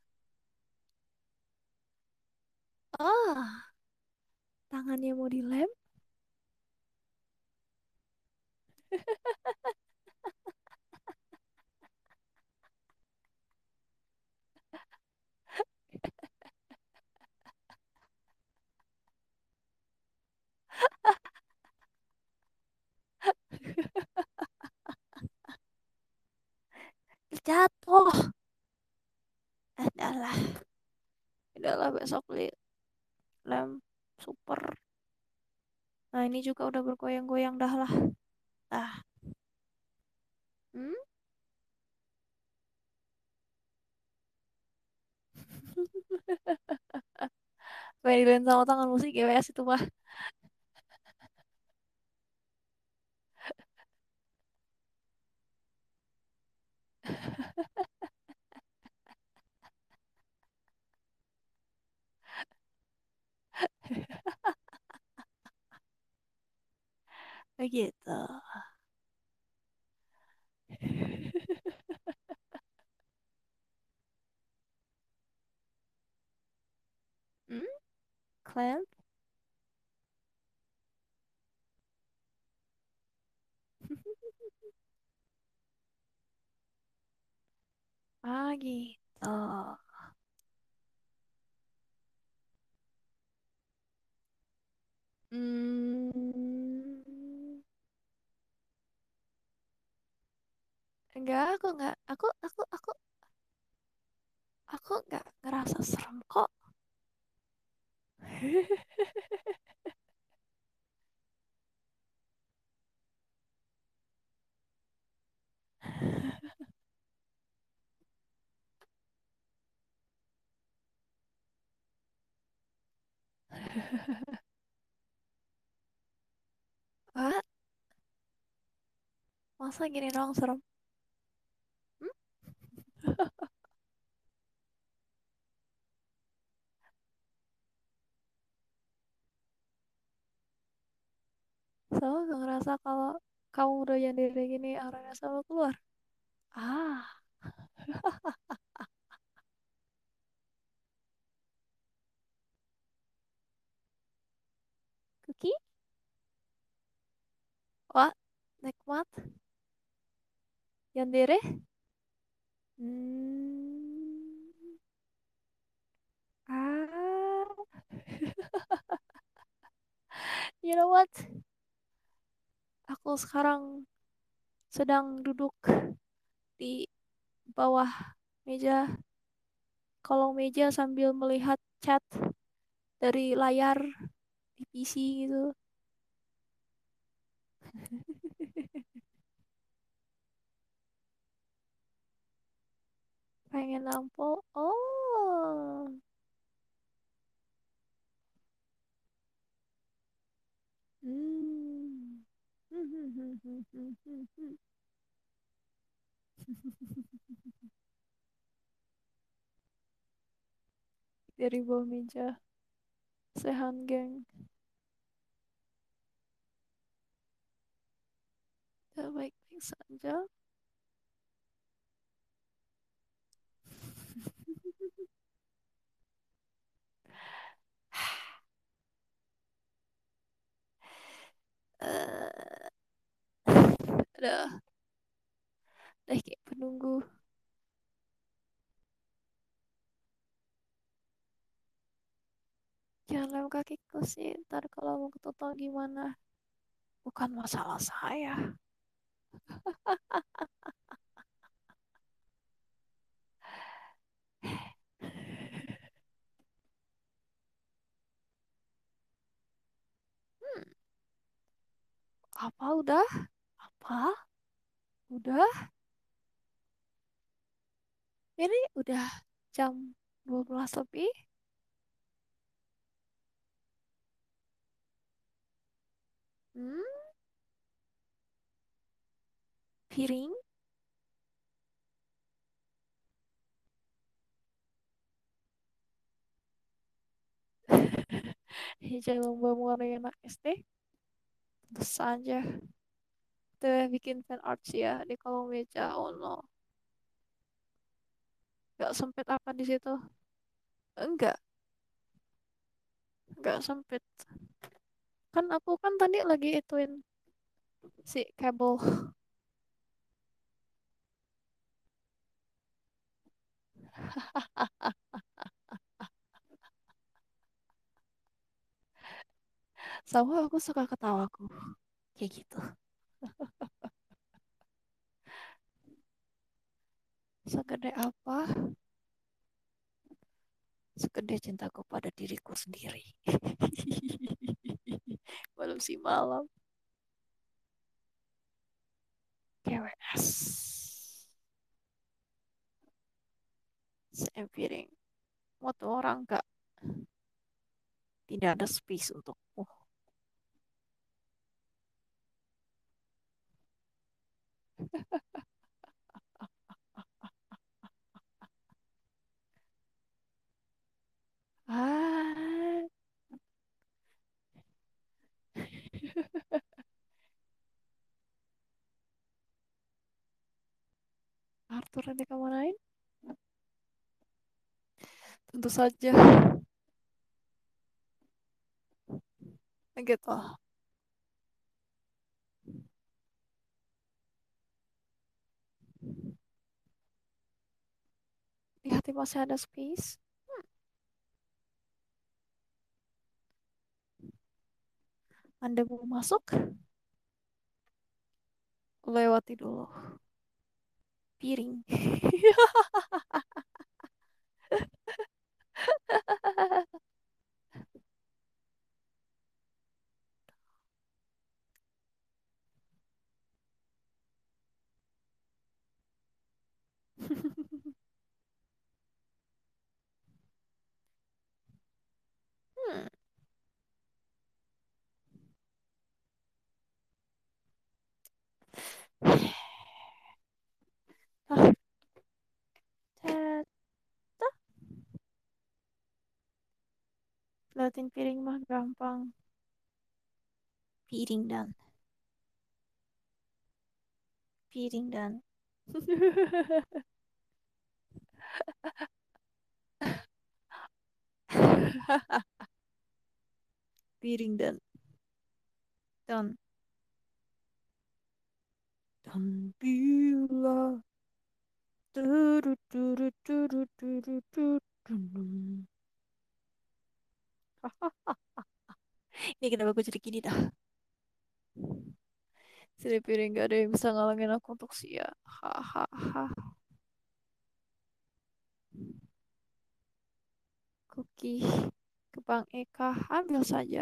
ah, tangannya mau dilem. Jatuh. Adalah, adalah besok beli lem super. Nah ini juga udah bergoyang-goyang dah lah. Ah, hmm? Main sama tangan musik G W S itu mah. Begitu. Hmm? Clamp? Ah gitu. Hmm. Enggak, aku enggak. Aku aku aku aku enggak ngerasa serem kok. Wah, masa gini doang serem? Hmm? Selalu gak ngerasa kalau kamu udah nyendiri gini auranya selalu keluar. Ah, Kuki? Wah, nikmat. Yandere? Hmm. Ah, you know what? Aku sekarang sedang duduk di bawah meja, kolong meja sambil melihat chat dari layar di P C gitu. Pengen nampol. Oh. Hmm. Dari bawah meja. Sehan geng. Ya, baik-baik saja. Eh, Udah, udah kayak penunggu. Jangan lem kakiku sih. Ntar kalau mau ketutup gimana? Bukan masalah saya. Hmm, apa udah? Apa? Udah? Ini udah jam dua belas lebih. Hmm, piring. Hijau lomba warna anak S D. Tentu saja. Tuh yang bikin fan art sih ya di kolom meja. Oh no. Gak sempit apa di situ? Enggak, enggak sempit. Kan aku kan tadi lagi ituin si kabel. Sama aku suka ketawaku. Kayak gitu. Segede apa? Segede cintaku pada diriku sendiri. Malam si malam. K W S. Seempiring. Mau tuh orang gak? Tidak ada space untukmu. Ah, Arthur nanti kemanain? Tentu saja. Gitu. Di hati masih ada space. Anda mau masuk? Lewati dulu. Piring. Hmm. Ah, tet- Liatin piring mah gampang. Piring dan piring dan piring dan dan dan bila turut turut turut turut turut ini kenapa gue jadi gini dah. Sini piring gak ada yang bisa ngalangin aku untuk sia. Hahaha. Kuki ke Bang Eka ambil saja.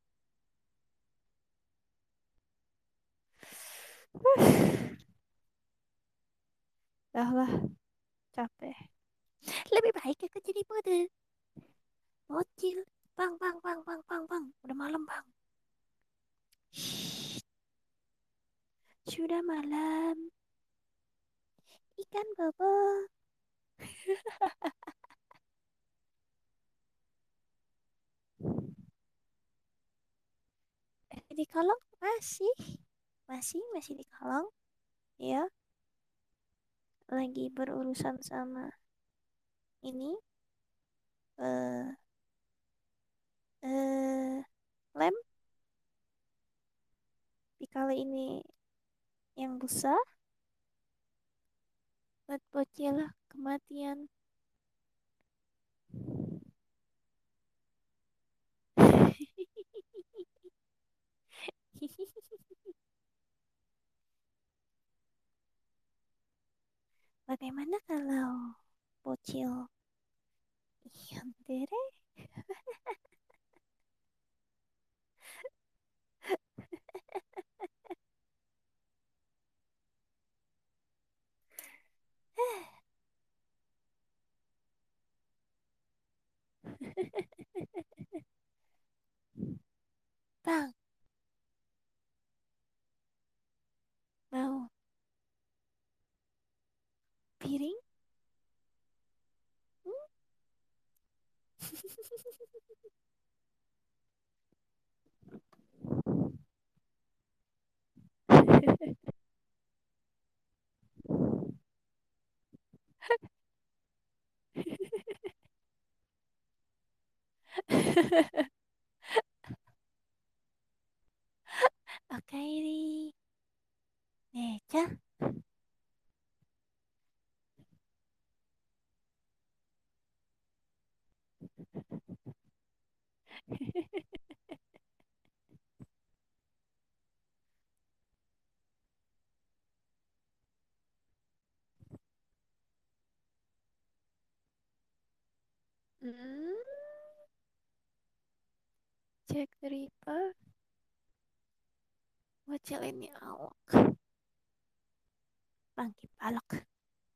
Dah lah, capek. Lebih baik aku jadi mode. Bocil. Bang, bang, bang, bang, bang, bang. Udah malam, bang. Shh, sudah malam. Ikan bobo. Di kolong masih, masih, masih di kolong. Ya, lagi berurusan sama ini, eh, eh, lem. Tapi kali ini yang busa buat bocil kematian. Bagaimana kalau bocil yandere? Bang, mau piring? Hmm? Oke, ini. Neca. Hmm, Jack the Ripper. Bocil ini awak. Bangki palak.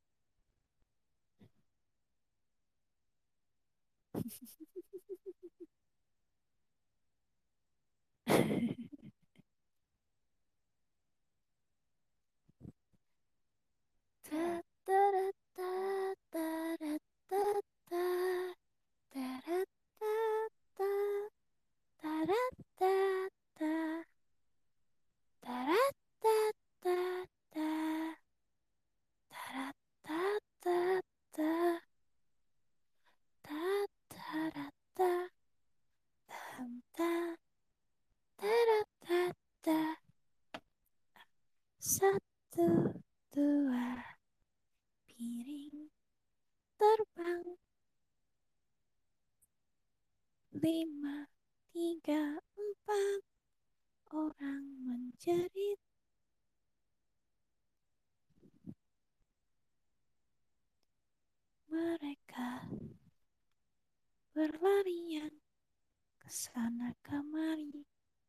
Ta ta ra ta ta ra ta ta ta ra ta ta ta ra ta ta ta ra ta ta ta ta ra ta ta ta ta ta ra ta tam ta ta ra ta ta. Satu, dua, piring terbang. Lima, tiga, empat, orang menjerit. Mereka berlarian ke sana kemari,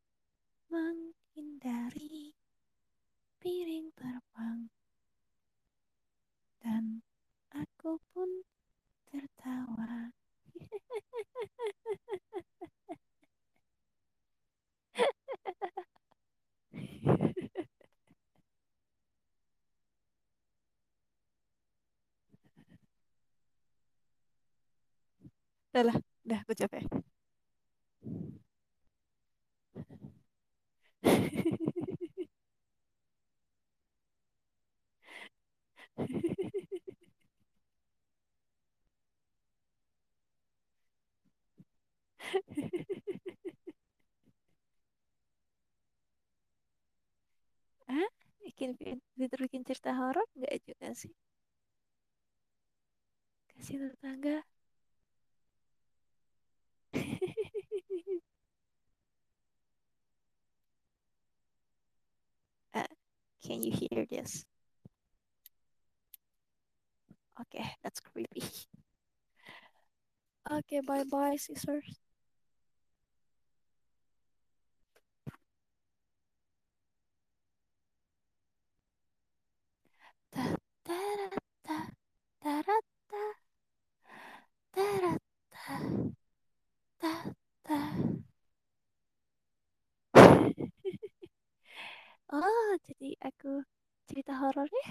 menghindari piring terbang. Dan aku pun tertawa. Udah lah, udah aku capek. Ah, bikin fitur bikin cerita horor nggak juga sih? Kasih tetangga. Uh, can you hear this? Okay, that's creepy. Okay, bye bye, sisters. Ta ta ra ta ta ra ta ta ra ta ta ta. Oh, jadi aku cerita horor ya?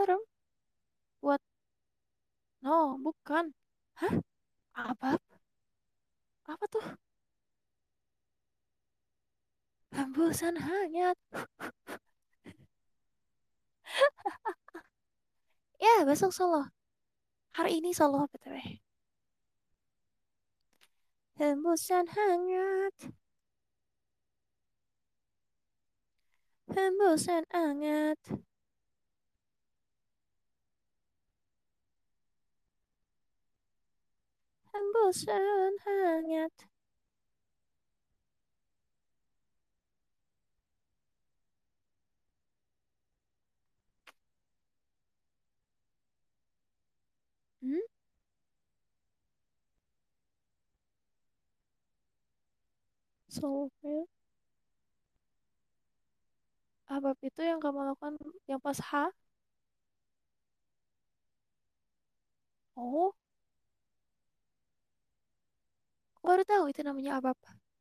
garam buat. No, bukan. Hah? Apa? Apa tuh? Hembusan hangat. Ya, besok Solo. Hari ini Solo, B T W. Hembusan hangat. Hembusan hangat. Hembusan hangat. Hmm? Solo. Apa itu yang kamu lakukan yang pas H? Oh, aku baru tahu itu namanya apa.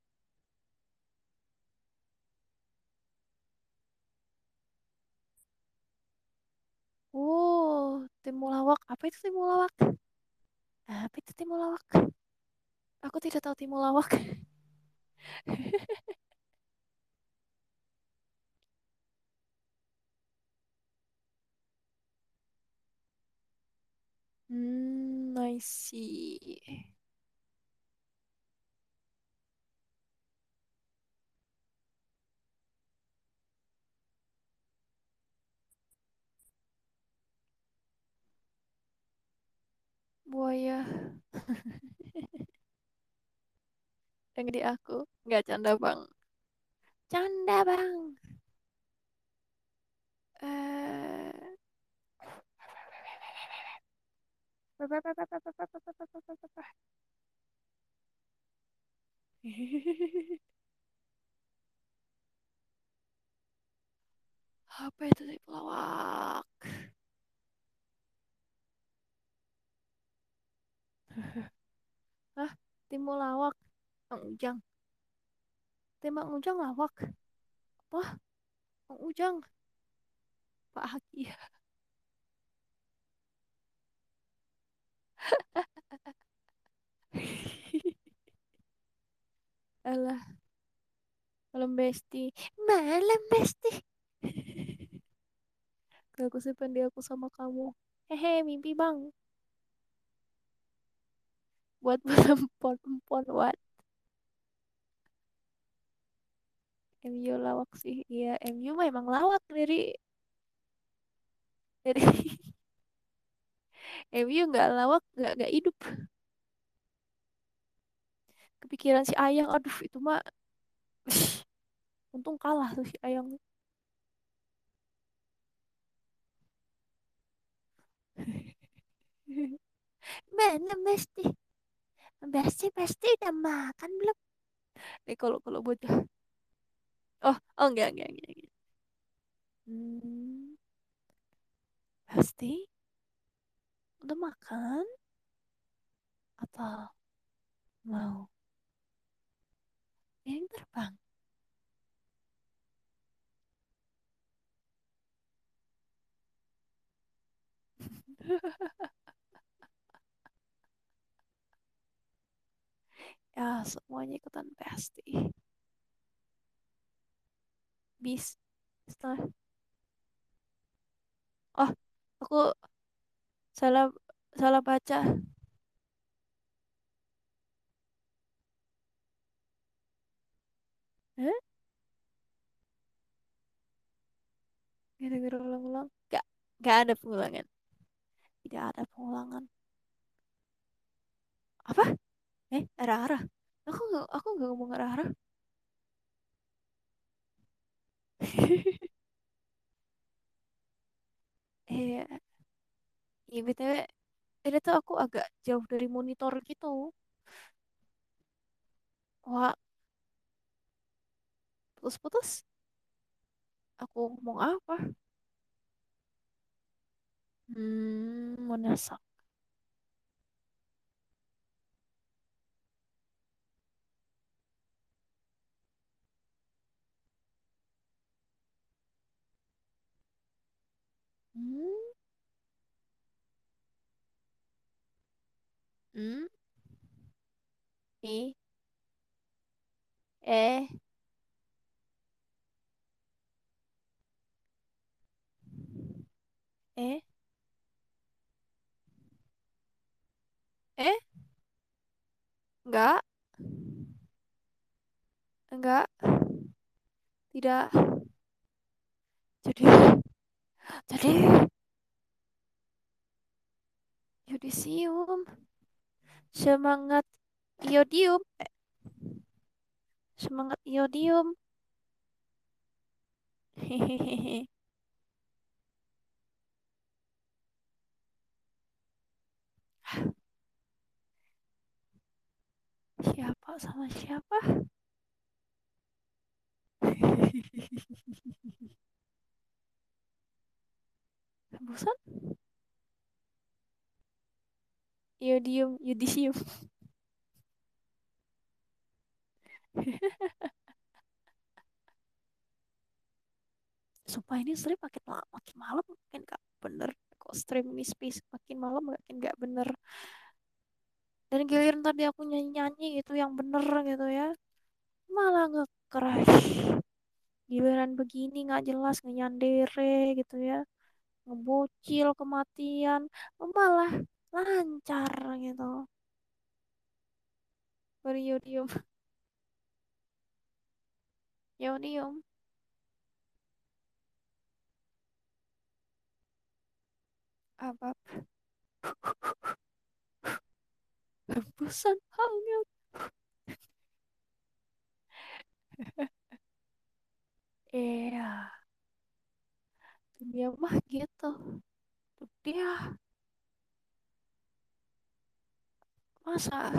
Oh, temulawak. Apa itu temulawak? Apa itu temulawak? Aku tidak tahu temulawak. Hmm, I see. Buaya. Yang di aku. Nggak canda bang. Canda bang. Eh. Apa itu temulawak? Hah? Temulawak. Bang Ujang. Tembak Ujang lawak. Wah, Bang Ujang. Pak Haki. Alah, malam besti. Malam besti. Gak aku simpan di aku sama kamu. Hehe, mimpi bang. Buat perempuan-perempuan, what? M U lawak sih. Iya, M U mah emang lawak dari dari M U nggak lawak, nggak nggak hidup. Kepikiran si Ayang, aduh itu mah. Untung kalah tuh si Ayang. Mana Besti? Besti, Besti udah makan belum? Eh kalau kalau bocah. Oh, oh enggak, enggak, enggak, enggak. Hmm, Besti udah makan atau mau yang terbang? Ya, semuanya ikutan Besti. Bis. Setelah. Oh, aku salah salah baca. Hah? Gara-gara ulang-ulang? Gak, gak ada pengulangan. Tidak ada pengulangan. Apa? Eh, arah-arah. Aku nggak, aku nggak ngomong arah-arah. Eh, iya B T W, ini tuh aku agak jauh dari monitor gitu. Wah, putus-putus. Aku ngomong apa? Hmm, menesak. Hmm. Hmm, I, E, E, E, enggak, enggak, tidak. Jadi, jadi, yudisium, semangat iodium, eh, semangat iodium. Hehehe. Siapa sama siapa? Bosan? Iodium, yudisium. Sumpah ini stream makin lama, makin malam makin gak bener. Kok stream ini space makin malam makin gak bener. Dan giliran tadi aku nyanyi-nyanyi gitu yang bener gitu ya. Malah nge-crash. Giliran begini nggak jelas ngenyandere gitu ya. Ngebocil kematian. Malah lancar gitu. Beriodium. Iodium. Apa? Hembusan hangat. Iya, dia mah gitu. Tuh dia masa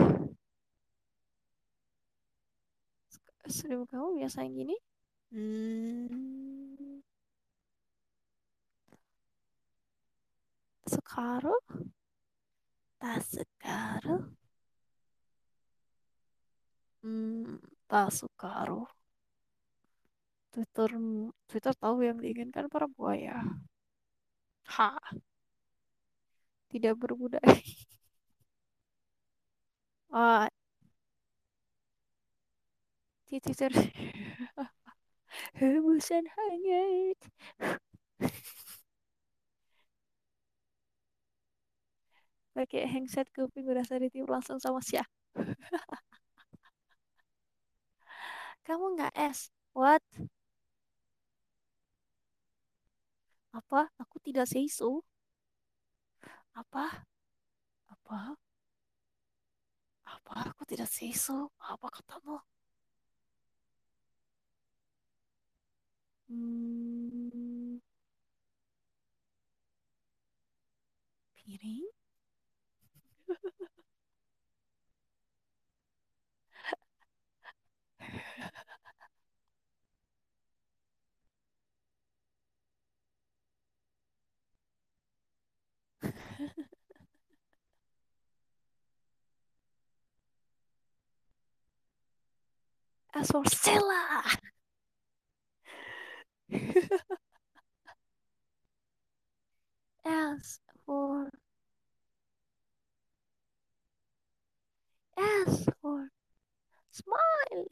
stream kamu biasa yang gini? Hmm, sekarang tak sekarang. Hmm, tak sekarang. Twitter Twitter tahu yang diinginkan para buaya. Ha, tidak berbudaya. Ah, di Twitter hembusan hangat. Pakai handset kuping udah saya ditiup langsung sama siapa? Kamu nggak es? What? Apa? Aku tidak say so. Apa? Apa? Apa? Aku tidak say so. Apa katamu? Hmm, piring? As for Stella. S for S for smile.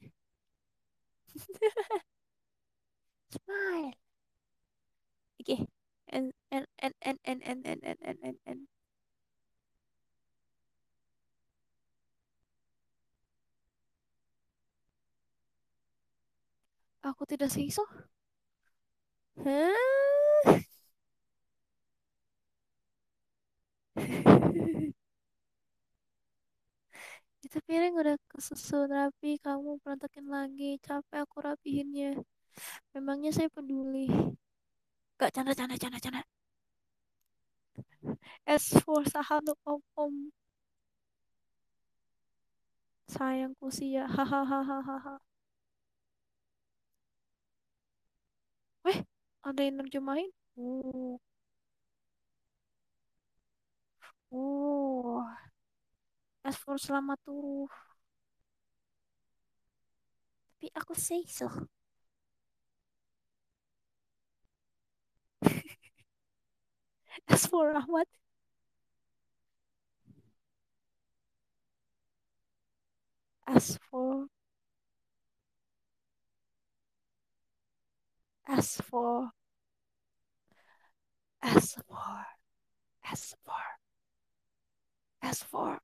Smile. Oke. And and and and and and and and and and and. Aku tidak seiso. Hah? Itu piring udah kesusun rapi, kamu berantakin lagi. Capek aku rapihinnya. Memangnya saya peduli. Gak canda canda canda canda. S for sahanu om om sayangku sih ya. Hahaha. Weh, ada yang nerjemahin? Oh, oh. S for selamat tuh. Tapi aku say so. S for Rahmat. S for S for S for S for S for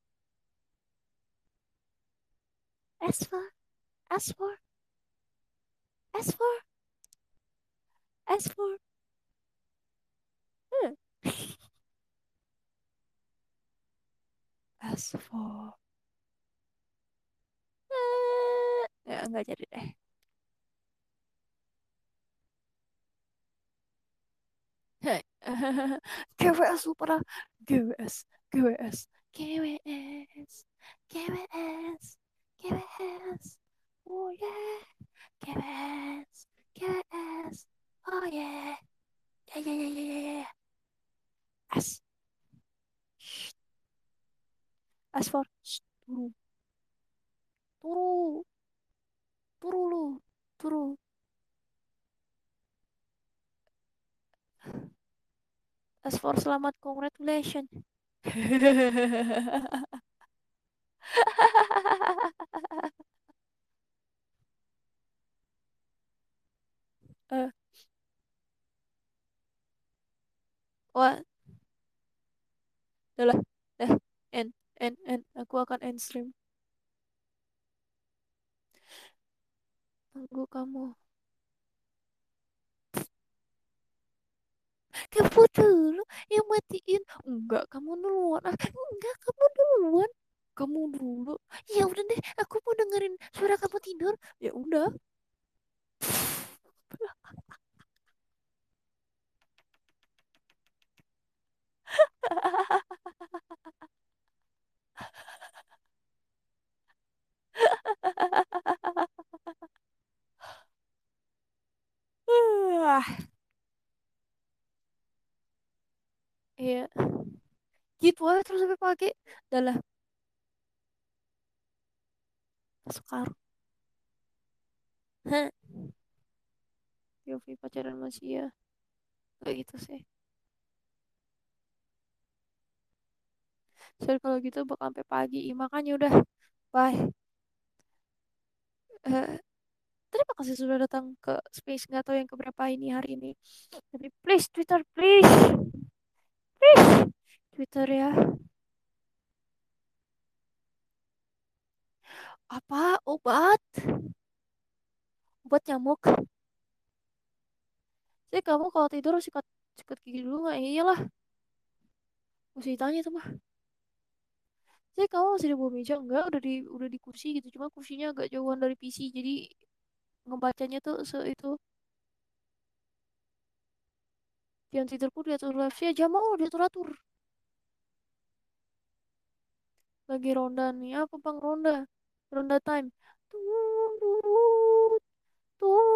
S for S for S for S for hmm. S for eh, ya nggak jadi deh. Hey. G W S lu pada G W S G W S G W S G W S G W S oh yeah G W S G W S oh yeah yeah yeah yeah yeah yeah yeah. S Shh. S for shh, turu turu turu lu turu S for selamat congratulations. Eh, wah, udah lah, dah, end, end, end. Aku akan end stream. Tunggu kamu. Kamu dulu yang matiin. Enggak, kamu duluan. Ah, enggak, kamu duluan. Kamu dulu. Ya udah deh, aku mau dengerin suara kamu tidur. Ya udah. Ah, iya. Gitu aja terus sampai pagi. Udah lah, sekarang. Hah, Yofi pacaran masih ya. Kayak gitu sih. Sorry kalau gitu bakal sampai pagi. Ih, makanya udah. Bye. Eh, terima kasih sudah datang ke space. Nggak tahu yang keberapa ini hari ini. Tapi please Twitter, please. Please. Twitter ya. Apa? Obat? Obat nyamuk? Sih kamu kalau tidur sikat sikat gigi dulu nggak? Iya lah. Mesti ditanya tuh mah. Sih kamu masih di bawah meja? Enggak, udah di udah di kursi gitu. Cuma kursinya agak jauhan dari P C. Jadi ngebacanya tuh se itu. Jangan tidurku diatur live sih. Jam mau diatur-atur. Lagi ronda nih. Apa bang ronda? Ronda time. Tut, tut, tut.